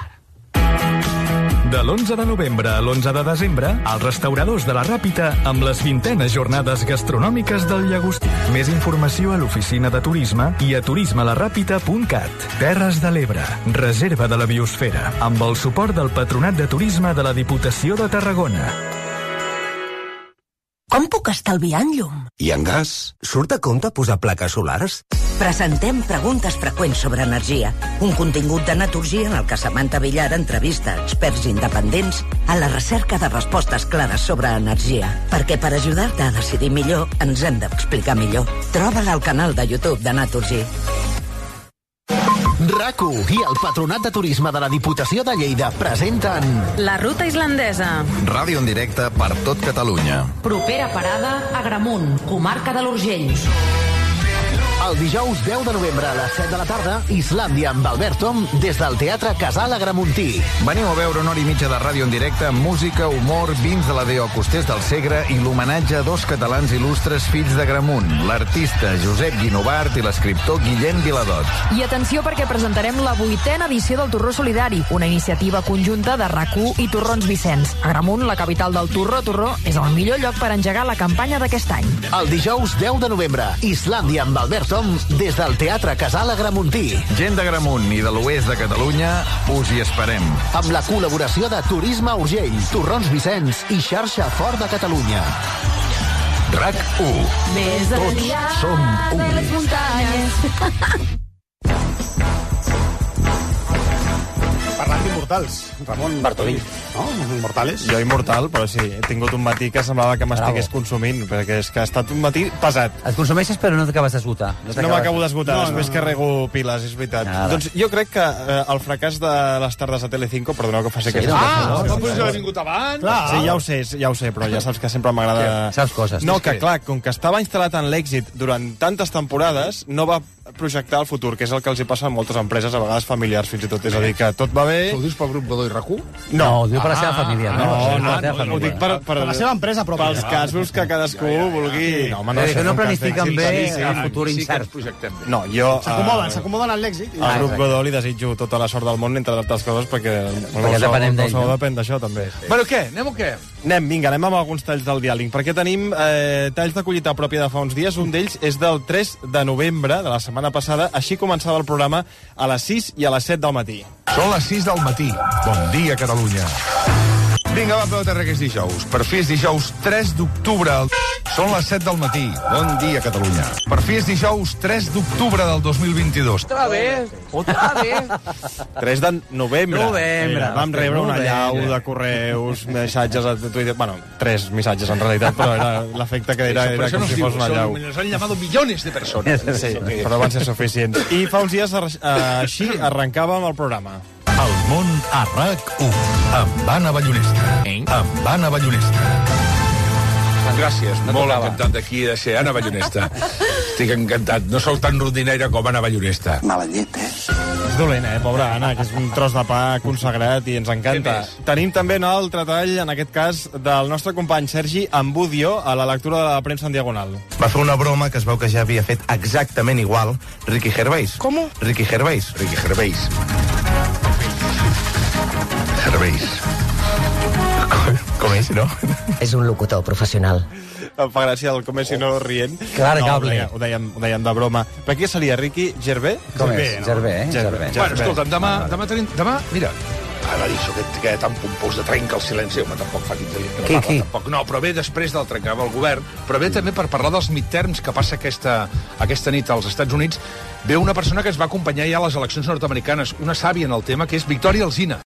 De l'onze de novembre a l'onze de desembre, els restauradors de la Ràpita amb les vintenes jornades gastronòmiques del Llagostí. Més informació a l'oficina de turisme i a turismelaràpita punt cat. Terres de l'Ebre, reserva de la biosfera, amb el suport del Patronat de Turisme de la Diputació de Tarragona. Com puc estalviar en llum? I en gas? Surt a compte posar plaques solars? Presentem preguntes freqüents sobre energia. Un contingut de Naturgy en el que Samantha Villar entrevista experts independents a la recerca de respostes clares sobre energia. Perquè per ajudar-te a decidir millor, ens hem d'explicar millor. Troba-la al canal de YouTube de Naturgy. RAC u i el Patronat de Turisme de la Diputació de Lleida presenten... La Ruta Islandesa. Ràdio en directe per tot Catalunya. Propera parada a Gramunt, comarca de l'Urgell. El dijous deu de novembre a les set de la tarda, Islàndia amb Albert Tom des del Teatre Casal Agramuntí. Veniu a veure una hora i mitja de ràdio en directe amb música, humor, vins de la D O Costers del Segre i l'homenatge a dos catalans il·lustres fills de Gramunt, l'artista Josep Guinovart i l'escriptor Guillem Viladot. I atenció perquè presentarem la vuitena edició del Torró Solidari, una iniciativa conjunta de RAC u i Torrons Vicenç. A Gramunt, la capital del Torró Torró, és el millor lloc per engegar la campanya d'aquest any. El dijous deu de novembre, Islàndia amb Albert Tom des del Teatre Casal Agramuntí. Gent de Gramunt i de l'oest de Catalunya, us hi esperem. Amb la col·laboració de Turisme Urgell, Torrons Vicenç i Xarxa Fort de Catalunya. RAC u. Més enllà de les muntanyes. Parlant d'Immortals, Ramon Bartolí. No? Immortales. Jo immortal, però sí, he tingut un matí que semblava que m'estigués consumint, perquè és que ha estat un matí pesat. Et consumeixes però no t'acabes d'esgotar. No, no m'acabo d'esgotar, no, després no, no. carrego piles, és veritat. Nada. Doncs jo crec que eh, el fracàs de les tardes a Telecinco, perdoneu que faci sí, aquesta... Ah, no, no, no, no, vingut abans. Clar. Sí, ja ho sé, ja ho sé, però ja saps que sempre m'agrada... Saps coses. No, que clar, com que estava instal·lat en l'èxit durant tantes temporades, no va projectar el futur, que és el que els hi passa a moltes empreses, a vegades familiars fins i tot. És a dir, que tot va bé... Ho dius pel grup Godó i RAC u? No, ho diu per la seva família. No, no, no, no, no ho dic per, per, per la seva empresa pròpia. Pels casos que cadascú vulgui... No, home, no, que no planifiquen bé el futur incert. No, jo... S'acomoden, s'acomoden en l'èxit. Al grup Godó li desitjo tota la sort del món, entre altres coses, perquè perquè depenem d'ell. No depèn d'això, també. Bueno, què? Anem o què? Anem, vinga, anem amb alguns talls del diàleg, perquè tenim eh, talls de collita pròpia de fa uns dies. Un d'ells és del tres de novembre de la setmana passada. Així començava el programa a les sis i a les set del matí. Són les sis del matí. Bon dia, Catalunya. Vinga, va, peu a terra, que és dijous. Per fi és dijous tres d'octubre. Són les set del matí. Bon dia, Catalunya. Per fi és dijous tres d'octubre del dos mil vint-i-dos. Otra vez, otra vez. tres de novembre. Novembre. Mira, vam rebre una llau Novembre. de correus, missatges a Twitter... Bueno, tres missatges en realitat, però era l'efecte que era, era com si fos una llau. Nos han llamado millones de persones. Sí, però van ser suficients. I fa uns dies eh, així arrencàvem el programa. El món a RAC u, amb Anna Ballonesta. Amb Anna Ballonesta. Gràcies, no molt encantat d'aquí de ser Anna Ballonesta. Estic encantat. No sou tan rutinaire com Anna Ballonesta. Mala llet, eh? És dolent, eh, pobra Anna, que és un tros de pa consagrat i ens encanta. Tenim també un altre tall, en aquest cas, del nostre company Sergi Ambudio a la lectura de la premsa en diagonal. Va fer una broma que es veu que ja havia fet exactament igual Ricky Gervais. Com? Ricky Gervais. Ricky Gervais. Gervais. Com és, no? És un locutor professional. Em fa gràcia el com és si no rient. Clar, no, cable. Ho dèiem, ho, dèiem, ho dèiem de broma. Per què seria Ricky Gervais? Com és? Gervais, eh? Gervais. Bueno, escolta'm, demà, demà tenim... Demà, mira, ara això que, que tan pompós de trenca el silenci, home, tampoc fa quinze dies que no Qui, parla, qui? tampoc. No, però ve després del trencar amb el govern, però ve també per parlar dels midterms que passa aquesta, aquesta nit als Estats Units. Ve una persona que ens va acompanyar ja a les eleccions nord-americanes, una sàvia en el tema, que és Victòria Alsina.